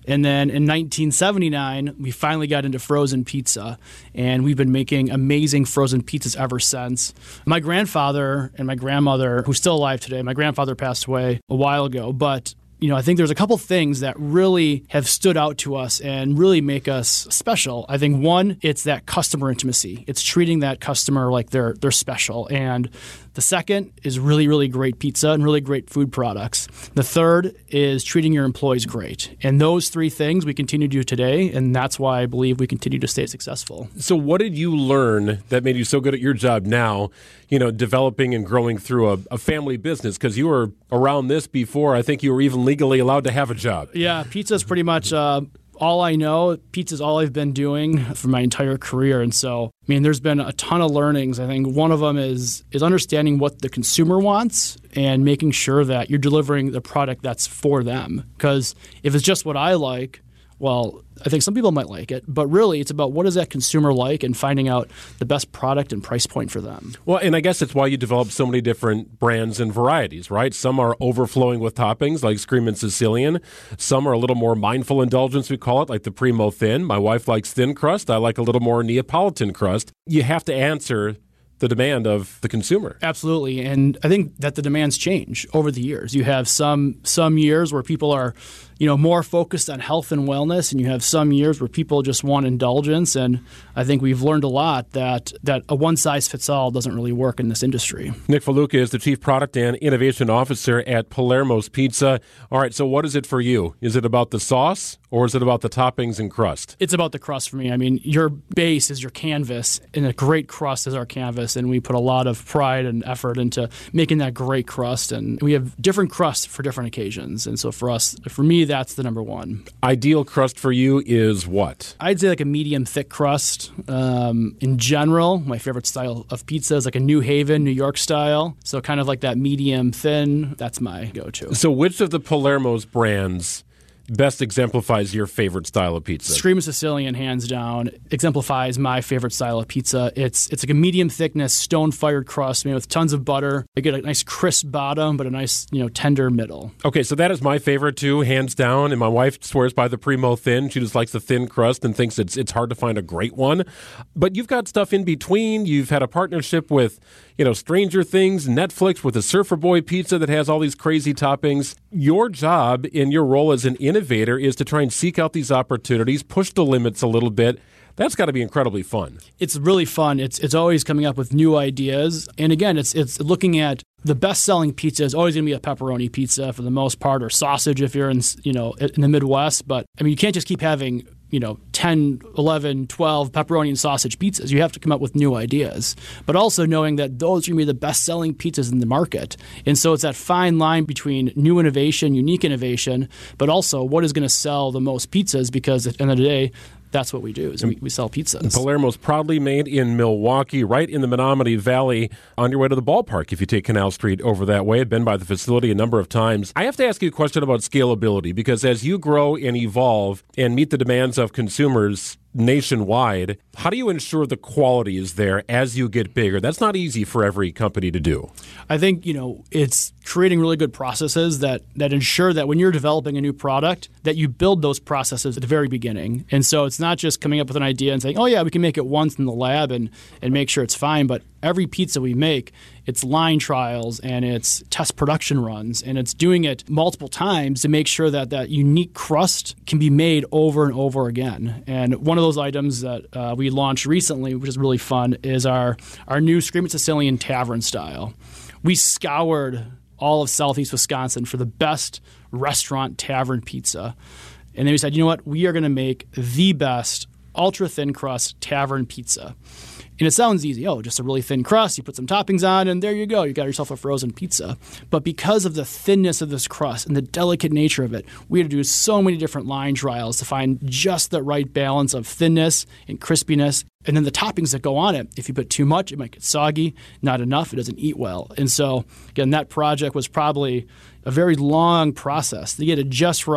And then in nineteen seventy-nine, we finally got into frozen pizza, and we've been making amazing frozen pizzas ever since. My grandfather and my grandmother, who's still alive today, my grandfather passed away a while ago, but you know, I think there's a couple things that really have stood out to us and really make us special. I think one, it's that customer intimacy. It's treating that customer like they're they're special. And the second is really, really great pizza and really great food products. The third is treating your employees great. And those three things we continue to do today, and that's why I believe we continue to stay successful. So what did you learn that made you so good at your job now, you know, developing and growing through a, a family business? Because you were around this before. I think you were even legally allowed to have a job. Yeah, pizza is pretty much uh, all I know. Pizza is all I've been doing for my entire career. And so, I mean, there's been a ton of learnings. I think one of them is is understanding what the consumer wants and making sure that you're delivering the product that's for them. Because if it's just what I like, well, I think some people might like it, but really it's about what does that consumer like and finding out the best product and price point for them. Well, and I guess it's why you develop so many different brands and varieties, right? Some are overflowing with toppings like Screamin' Sicilian. Some are a little more mindful indulgence, we call it, like the Primo Thin. My wife likes thin crust. I like a little more Neapolitan crust. You have to answer the demand of the consumer. Absolutely. And I think that the demands change over the years. You have some some years where people are, you know, more focused on health and wellness, and you have some years where people just want indulgence. And I think we've learned a lot that that a one-size-fits-all doesn't really work in this industry. Nick Faluca is the Chief Product and Innovation Officer at Palermo's Pizza. All right, so what is it for you? Is it about the sauce, or is it about the toppings and crust? It's about the crust for me. I mean, your base is your canvas, and a great crust is our canvas, and we put a lot of pride and effort into making that great crust. And we have different crusts for different occasions. And so for us, for me, that's the number one. Ideal crust for you is what? I'd say like a medium thick crust. Um, in general, my favorite style of pizza is like a New Haven, New York style. So kind of like that medium thin. That's my go-to. So which of the Palermo's brands best exemplifies your favorite style of pizza? Screamin' Sicilian, hands down, exemplifies my favorite style of pizza. It's it's like a medium thickness, stone-fired crust made with tons of butter. They get a nice crisp bottom, but a nice, you know, tender middle. Okay, so that is my favorite too, hands down. And my wife swears by the Primo Thin. She just likes the thin crust and thinks it's it's hard to find a great one. But you've got stuff in between. You've had a partnership with, you know, Stranger Things, Netflix with the Surfer Boy pizza that has all these crazy toppings. Your job in your role as an innovator is to try and seek out these opportunities, push the limits a little bit. That's got to be incredibly fun. It's really fun. It's it's always coming up with new ideas. And again, it's it's looking at the best-selling pizza is always going to be a pepperoni pizza for the most part, or sausage if you're in, you know, in the Midwest. But I mean, you can't just keep having, you know, ten, eleven, twelve pepperoni and sausage pizzas. You have to come up with new ideas, but also knowing that those are going to be the best-selling pizzas in the market. And so it's that fine line between new innovation, unique innovation, but also what is going to sell the most pizzas, because at the end of the day, that's what we do, is we, we sell pizzas. Palermo's proudly made in Milwaukee, right in the Menominee Valley, on your way to the ballpark if you take Canal Street over that way. I've been by the facility a number of times. I have to ask you a question about scalability, because as you grow and evolve and meet the demands of consumers nationwide, how do you ensure the quality is there as you get bigger? That's not easy for every company to do. I think, you know, it's creating really good processes that, that ensure that when you're developing a new product, that you build those processes at the very beginning. And so it's not just coming up with an idea and saying, oh yeah, we can make it once in the lab and, and make sure it's fine, but every pizza we make, it's line trials and it's test production runs, and it's doing it multiple times to make sure that that unique crust can be made over and over again. And one of those items that uh, we launched recently, which is really fun, is our, our new Screamin' Sicilian Tavern style. We scoured all of Southeast Wisconsin for the best restaurant tavern pizza. And then we said, you know what, we are going to make the best ultra thin crust tavern pizza. And it sounds easy. Oh, just a really thin crust, you put some toppings on, and there you go. You got yourself a frozen pizza. But because of the thinness of this crust and the delicate nature of it, we had to do so many different line trials to find just the right balance of thinness and crispiness. And then the toppings that go on it, if you put too much, it might get soggy. Not enough, it doesn't eat well. And so, again, that project was probably a very long process to get it just right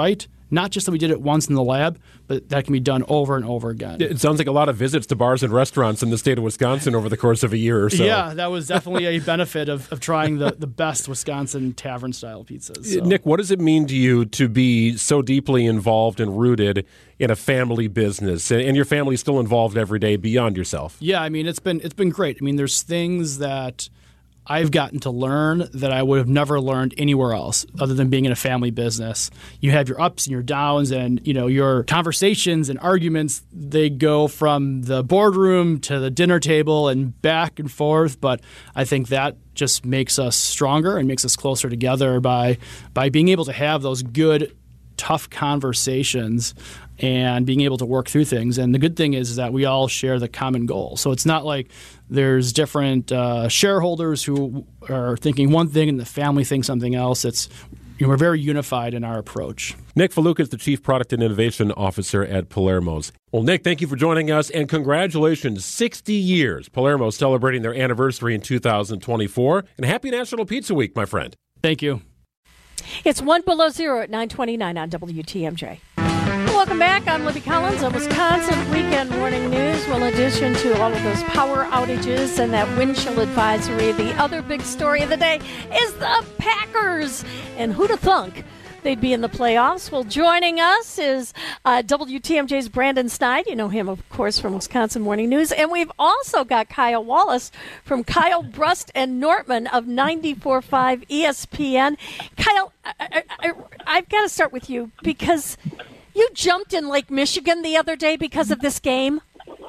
not just that we did it once in the lab, but that can be done over and over again. It sounds like a lot of visits to bars and restaurants in the state of Wisconsin over the course of a year or so. Yeah, that was definitely a benefit of, of trying the, the best Wisconsin tavern-style pizzas. So. Nick, what does it mean to you to be so deeply involved and rooted in a family business, and your family's still involved every day beyond yourself? Yeah, I mean, it's been it's been great. I mean, there's things that I've gotten to learn that I would have never learned anywhere else other than being in a family business. You have your ups and your downs, and you know your conversations and arguments, they go from the boardroom to the dinner table and back and forth, but I think that just makes us stronger and makes us closer together by by being able to have those good, tough conversations and being able to work through things. And the good thing is that we all share the common goal. So it's not like there's different uh, shareholders who are thinking one thing and the family thinks something else. It's you know, we're very unified in our approach. Nick Faluca is the Chief Product and Innovation Officer at Palermo's. Well, Nick, thank you for joining us, and congratulations, sixty years. Palermo's celebrating their anniversary in two thousand twenty-four, and happy National Pizza Week, my friend. Thank you. It's one below zero at nine twenty-nine on W T M J. Welcome back. I'm Libby Collins on Wisconsin Weekend Morning News. Well, in addition to all of those power outages and that wind chill advisory, the other big story of the day is the Packers. And who'd have thunk they'd be in the playoffs? Well, joining us is uh, W T M J's Brandon Sneyd. You know him, of course, from Wisconsin Morning News. And we've also got Kyle Wallace from Kyle Brust and Nortman of ninety-four point five E S P N. Kyle, I, I, I, I've got to start with you because you jumped in Lake Michigan the other day because of this game.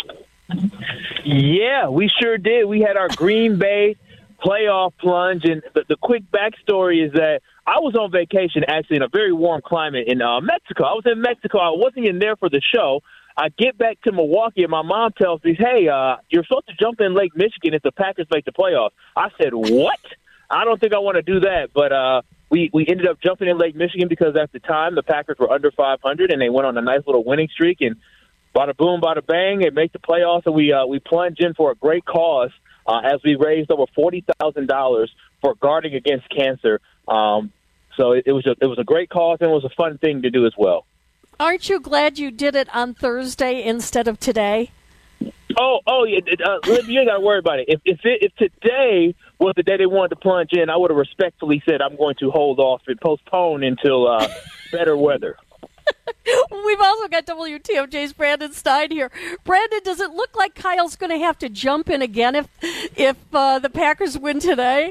Yeah, we sure did. We had our Green Bay playoff plunge, and the, the quick backstory is that I was on vacation actually in a very warm climate in uh, Mexico. I was in Mexico. I wasn't even there for the show. I get back to Milwaukee, and my mom tells me, hey, uh, you're supposed to jump in Lake Michigan if the Packers make the playoffs. I said, what? I don't think I want to do that, but uh, we, we ended up jumping in Lake Michigan because at the time the Packers were under five hundred, and they went on a nice little winning streak, and bada boom, bada bang, they make the playoffs, and we, uh, we plunged in for a great cause uh, as we raised over forty thousand dollars for guarding against cancer. Um So it, it was a it was a great cause, and it was a fun thing to do as well. Aren't you glad you did it on Thursday instead of today? Oh, oh, yeah, uh, you ain't got to worry about it. If if, it, if today was the day they wanted to plunge in, I would have respectfully said I'm going to hold off and postpone until uh, better weather. We've also got W T M J's Brandon Sneyd here. Brandon, does it look like Kyle's going to have to jump in again if if uh, the Packers win today?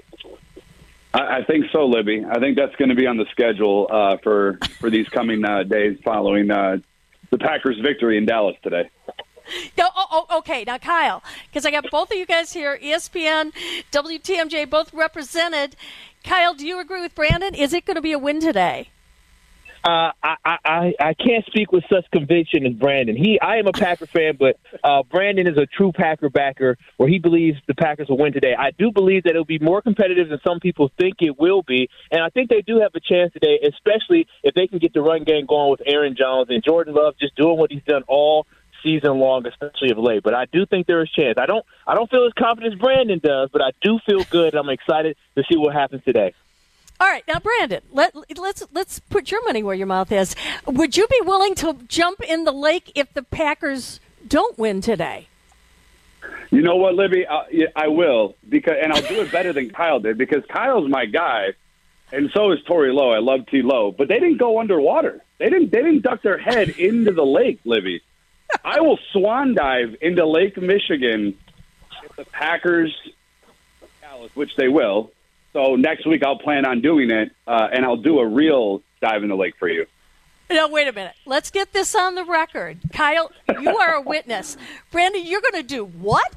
I think so, Libby. I think that's going to be on the schedule uh, for for these coming uh, days following uh, the Packers' victory in Dallas today. No, oh, oh, okay, now Kyle, because I got both of you guys here, E S P N, W T M J, both represented. Kyle, do you agree with Brandon? Is it going to be a win today? Uh, I, I, I can't speak with such conviction as Brandon. He, I am a Packer fan, but uh, Brandon is a true Packer backer where he believes the Packers will win today. I do believe that it will be more competitive than some people think it will be, and I think they do have a chance today, especially if they can get the run game going with Aaron Jones and Jordan Love just doing what he's done all season long, especially of late. But I do think there is a chance. I don't, I don't feel as confident as Brandon does, but I do feel good. I'm excited to see what happens today. All right, now Brandon, let let's let's put your money where your mouth is. Would you be willing to jump in the lake if the Packers don't win today? You know what, Libby? Uh, yeah, I will, because, and I'll do it better than Kyle did because Kyle's my guy, and so is Torey Lowe. I love T. Lowe, but they didn't go underwater. They didn't. They didn't duck their head into the lake, Libby. I will swan dive into Lake Michigan if the Packers, which they will. So next week I'll plan on doing it, uh, and I'll do a real dive in the lake for you. No, wait a minute. Let's get this on the record. Kyle, you are a witness. Brandon, you're going to do what?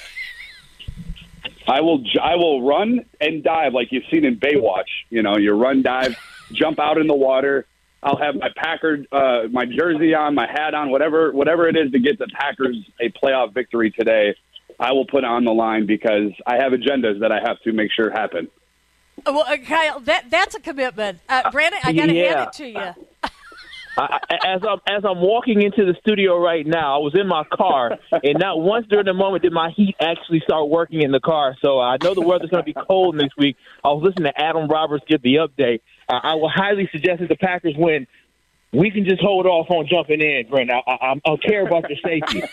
I will I will run and dive like you've seen in Baywatch. You know, you run, dive, jump out in the water. I'll have my Packer, uh, my jersey on, my hat on, whatever whatever it is to get the Packers a playoff victory today. I will put on the line because I have agendas that I have to make sure happen. Well, uh, Kyle, that that's a commitment. Uh, Brandon, I got to yeah. hand it to you. I, as I'm as I'm walking into the studio right now, I was in my car, and not once during the moment did my heat actually start working in the car. So I know the weather's going to be cold next week. I was listening to Adam Roberts give the update. Uh, I will highly suggest that the Packers win. we can just hold off on jumping in, Brent. I, I, I care about your safety.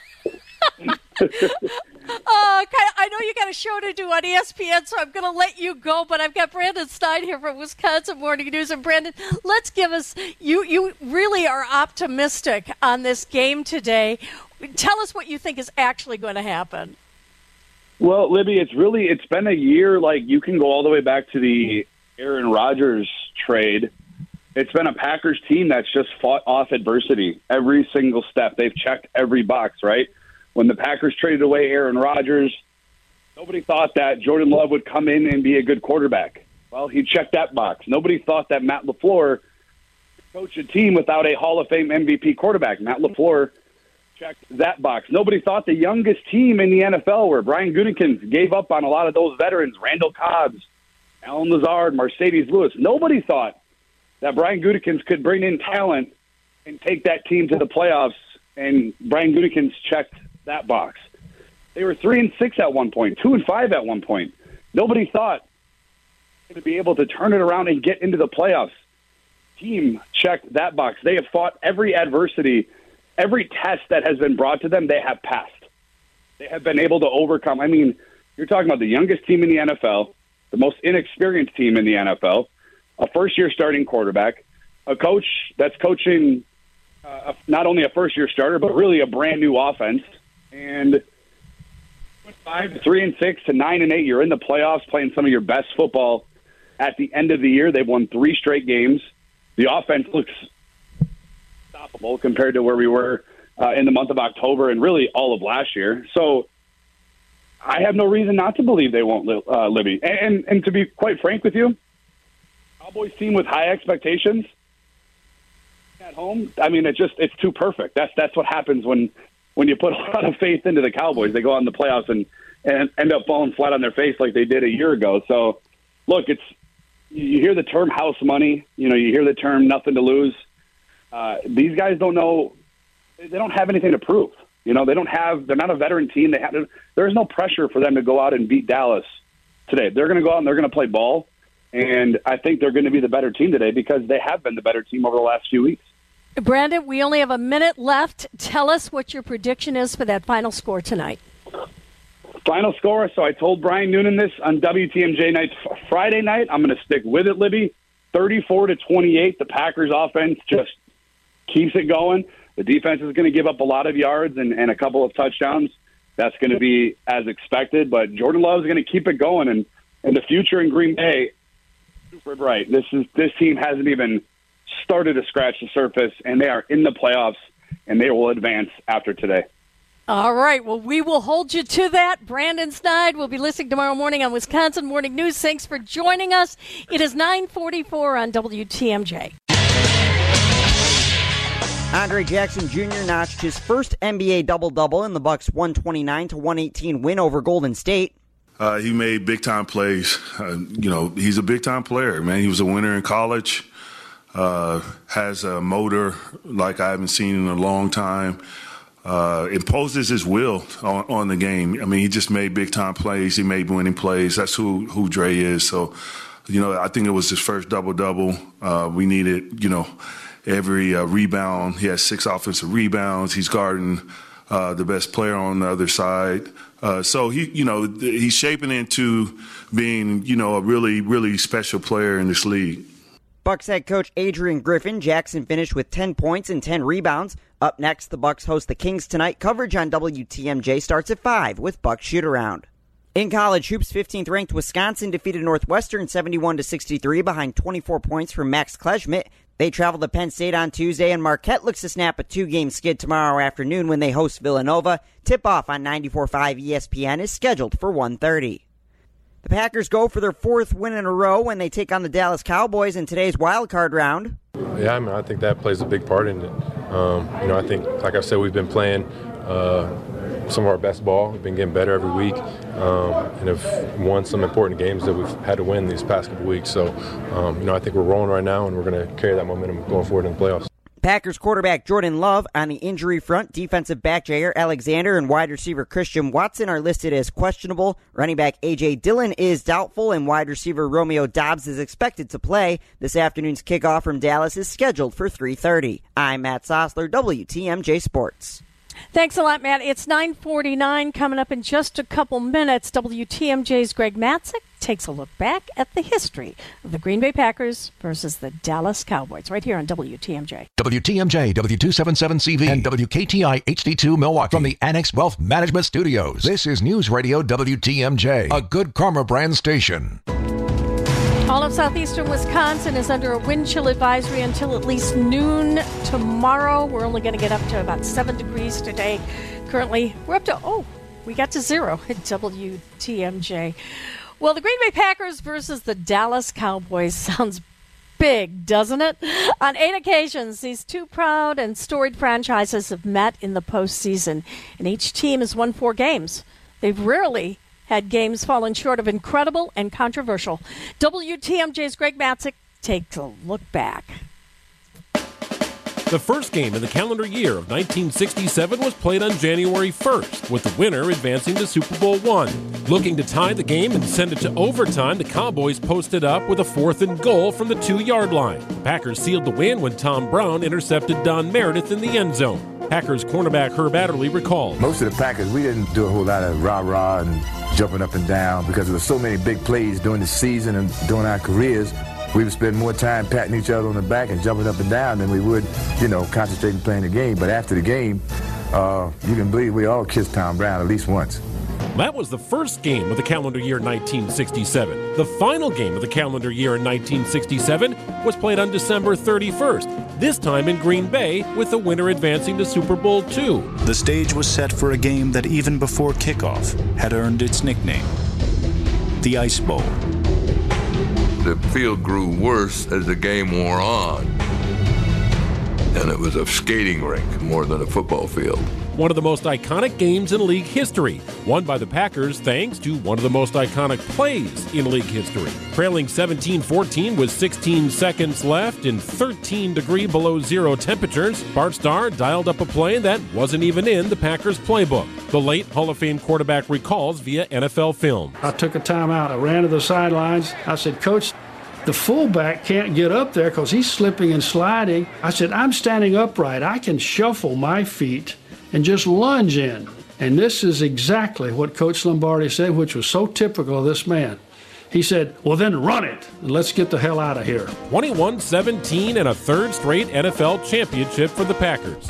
Uh, okay, I know you got a show to do on E S P N, so I'm going to let you go. But I've got Brandon Stein here from Wisconsin Morning News. And Brandon, let's give us you. You really are optimistic on this game today. Tell us what you think is actually going to happen. Well, Libby, it's really it's been a year. Like you can go all the way back to the Aaron Rodgers trade. It's been a Packers team that's just fought off adversity every single step. They've checked every box, right? When the Packers traded away Aaron Rodgers, nobody thought that Jordan Love would come in and be a good quarterback. Well, he checked that box. Nobody thought that Matt LaFleur could coach a team without a Hall of Fame M V P quarterback. Matt LaFleur checked that box. Nobody thought the youngest team in the N F L, where Brian Gutekunst gave up on a lot of those veterans, Randall Cobbs, Alan Lazard, Mercedes Lewis. Nobody thought that Brian Gutekunst could bring in talent and take that team to the playoffs, and Brian Gutekunst checked that box. They were three and six at one point, two and five at one point. Nobody thought to be able to turn it around and get into the playoffs. Team checked that box. They have fought every adversity, every test that has been brought to them. They have passed. They have been able to overcome. I mean, you're talking about the youngest team in the N F L, the most inexperienced team in the N F L, a first-year starting quarterback, a coach that's coaching uh, not only a first-year starter but really a brand new offense. And five to three and six to nine and eight, you're in the playoffs playing some of your best football. At the end of the year, they've won three straight games. The offense looks unstoppable compared to where we were uh, in the month of October and really all of last year. So I have no reason not to believe they won't, uh, Libby. And, and and to be quite frank with you, Cowboys team with high expectations at home. I mean, it just it's too perfect. That's that's what happens when. When you put a lot of faith into the Cowboys, they go out in the playoffs and, and end up falling flat on their face like they did a year ago. So, look, it's you hear the term house money. You know, you hear the term nothing to lose. Uh, these guys don't know. They don't have anything to prove. You know, they don't have. They're not a veteran team. They have. There's no pressure for them to go out and beat Dallas today. They're going to go out and they're going to play ball. And I think they're going to be the better team today because they have been the better team over the last few weeks. Brandon, we only have a minute left. Tell us what your prediction is for that final score tonight. Final score, so I told Brian Noonan this on W T M J night Friday night. I'm going to stick with it, Libby. thirty-four to twenty-eight. The Packers offense just keeps it going. The defense is going to give up a lot of yards and, and a couple of touchdowns. That's going to be as expected, but Jordan Love is going to keep it going, and, and the future in Green Bay, super bright. This is this team hasn't even started to scratch the surface, and they are in the playoffs, and they will advance after today. All right. Well, we will hold you to that. Brandon Stein will be listening tomorrow morning on Wisconsin Morning News. Thanks for joining us. It is nine forty-four on W T M J. Andre Jackson Junior notched his first N B A double-double in the Bucks' one twenty-nine to one eighteen win over Golden State. Uh, he made big-time plays. Uh, you know, he's a big-time player, man. He was a winner in college. Uh, has a motor like I haven't seen in a long time. Uh, imposes his will on, on the game. I mean, he just made big-time plays. He made winning plays. That's who, who Dre is. So, you know, I think it was his first double-double. Uh, we needed, you know, every uh, rebound. He has six offensive rebounds. He's guarding uh, the best player on the other side. Uh, so, he, you know, he's shaping into being, you know, a really, really special player in this league. Bucks head coach Adrian Griffin. Jackson finished with ten points and ten rebounds. Up next, the Bucks host the Kings tonight. Coverage on W T M J starts at five with Bucks Shoot-Around. In college hoops, fifteenth-ranked Wisconsin defeated Northwestern seventy-one to sixty-three behind twenty-four points from Max Kleshmidt. They travel to Penn State on Tuesday, and Marquette looks to snap a two-game skid tomorrow afternoon when they host Villanova. Tip-off on ninety-four point five E S P N is scheduled for one thirty. The Packers go for their fourth win in a row when they take on the Dallas Cowboys in today's wild card round. Yeah, I mean, I think that plays a big part in it. Um, you know, I think, like I said, we've been playing uh, some of our best ball. We've been getting better every week, um, and have won some important games that we've had to win these past couple weeks. So, um, you know, I think we're rolling right now, and we're going to carry that momentum going forward in the playoffs. Packers quarterback Jordan Love on the injury front. Defensive back Jair Alexander and wide receiver Christian Watson are listed as questionable. Running back A J. Dillon is doubtful, and wide receiver Romeo Doubs is expected to play. This afternoon's kickoff from Dallas is scheduled for three thirty. I'm Matt Sossler, W T M J Sports. Thanks a lot, Matt. It's nine forty-nine. Coming up in just a couple minutes, W T M J's Greg Matzik takes a look back at the history of the Green Bay Packers versus the Dallas Cowboys right here on W T M J. W T M J, W two seventy-seven C V, and W K T I H D two Milwaukee from the Annex Wealth Management Studios. This is News Radio W T M J, a Good Karma brand station. All of southeastern Wisconsin is under a wind chill advisory until at least noon tomorrow. We're only going to get up to about seven degrees today. Currently, we're up to, oh, we got to zero at W T M J. Well, the Green Bay Packers versus the Dallas Cowboys sounds big, doesn't it? On eight occasions, these two proud and storied franchises have met in the postseason, and each team has won four games. They've rarely had games falling short of incredible and controversial. W T M J's Greg Matzik takes a look back. The first game in the calendar year of nineteen sixty-seven was played on January first, with the winner advancing to Super Bowl one. Looking to tie the game and send it to overtime, the Cowboys posted up with a fourth and goal from the two-yard line. The Packers sealed the win when Tom Brown intercepted Don Meredith in the end zone. Packers cornerback Herb Adderley recalled. Most of the Packers, we didn't do a whole lot of rah-rah and jumping up and down because there were so many big plays during the season and during our careers. We would spend more time patting each other on the back and jumping up and down than we would, you know, concentrating playing the game. But after the game, uh, you can believe we all kissed Tom Brown at least once. That was the first game of the calendar year nineteen sixty-seven. The final game of the calendar year in nineteen sixty-seven was played on December thirty-first, this time in Green Bay, with the winner advancing to Super Bowl two. The stage was set for a game that even before kickoff had earned its nickname, the Ice Bowl. The field grew worse as the game wore on, and it was a skating rink more than a football field. One of the most iconic games in league history, won by the Packers thanks to one of the most iconic plays in league history. Trailing seventeen fourteen with sixteen seconds left in thirteen degree below zero temperatures, Bart Starr dialed up a play that wasn't even in the Packers playbook. The late Hall of Fame quarterback recalls via N F L film. I took a timeout. I ran to the sidelines. I said, Coach, the fullback can't get up there because he's slipping and sliding. I said, I'm standing upright. I can shuffle my feet and just lunge in. And this is exactly what Coach Lombardi said, which was so typical of this man. He said, well, then run it, and let's get the hell out of here. twenty-one seventeen and a third straight N F L championship for the Packers.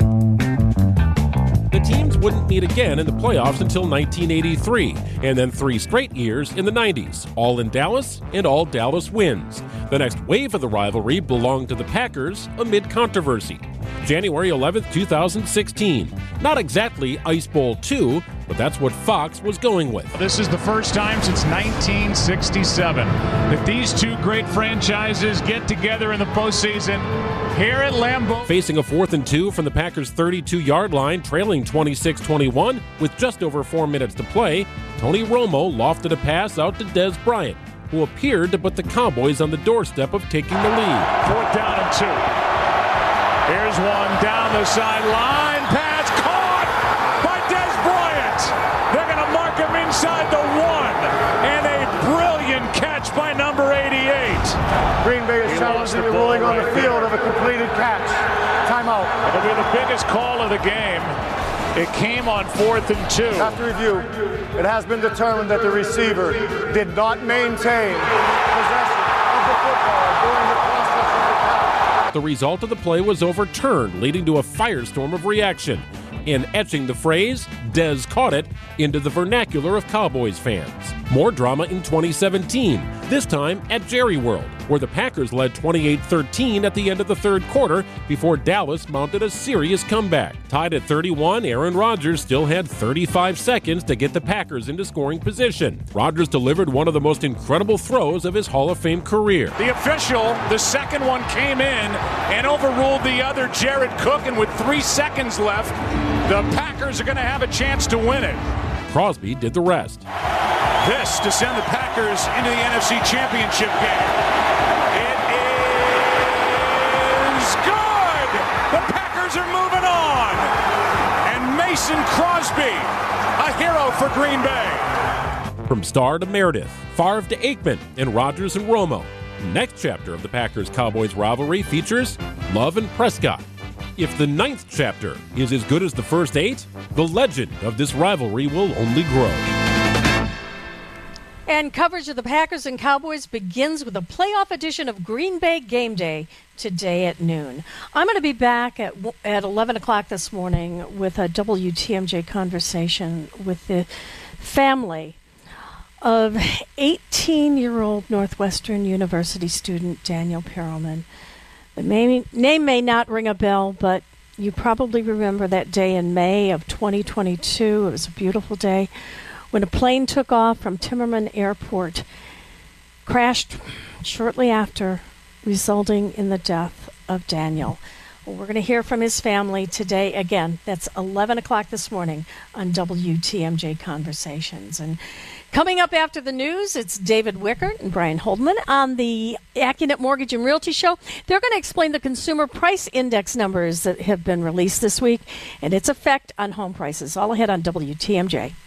The teams wouldn't meet again in the playoffs until nineteen eighty-three, and then three straight years in the nineties, all in Dallas and all Dallas wins. The next wave of the rivalry belonged to the Packers amid controversy. January eleventh, twenty sixteen. Not exactly Ice Bowl two, but that's what Fox was going with. This is the first time since nineteen sixty-seven that these two great franchises get together in the postseason here at Lambeau. Facing a fourth and two from the Packers' thirty-two-yard line, trailing twenty-six twenty-one with just over four minutes to play, Tony Romo lofted a pass out to Dez Bryant, who appeared to put the Cowboys on the doorstep of taking the lead. Fourth down and two. Here's one down the sideline. Pass caught by Dez Bryant. They're going to mark him inside the one. And a brilliant catch by number eighty-eight. Green Bay is challenging the ruling on the field of a completed catch. Timeout. It'll be the biggest call of the game. It came on fourth and two. After review, it has been determined that the receiver did not maintain possession of the football during the process of the catch. The result of the play was overturned, leading to a firestorm of reaction, and etching the phrase, Dez caught it, into the vernacular of Cowboys fans. More drama in twenty seventeen, this time at Jerry World, where the Packers led twenty-eight thirteen at the end of the third quarter before Dallas mounted a serious comeback. Tied at thirty-one, Aaron Rodgers still had thirty-five seconds to get the Packers into scoring position. Rodgers delivered one of the most incredible throws of his Hall of Fame career. The official, the second one came in and overruled the other, Jared Cook, and with three seconds left, the Packers are going to have a chance to win it. Crosby did the rest. This to send the Packers into the N F C Championship game. It is good! The Packers are moving on. And Mason Crosby, a hero for Green Bay. From Starr to Meredith, Favre to Aikman, and Rodgers and Romo. Next chapter of the Packers-Cowboys rivalry features Love and Prescott. If the ninth chapter is as good as the first eight, the legend of this rivalry will only grow. And coverage of the Packers and Cowboys begins with a playoff edition of Green Bay Game Day today at noon. I'm going to be back at at eleven o'clock this morning with a W T M J conversation with the family of eighteen-year-old Northwestern University student Daniel Perelman. The name, name may not ring a bell, but you probably remember that day in May of twenty twenty-two. It was a beautiful day when a plane took off from Timmerman Airport, crashed shortly after, resulting in the death of Daniel. Well, we're going to hear from his family today. Again, that's eleven o'clock this morning on W T M J Conversations. And coming up after the news, it's David Wickert and Brian Holdman on the AccuNet Mortgage and Realty Show. They're going to explain the consumer price index numbers that have been released this week and its effect on home prices. All ahead on W T M J.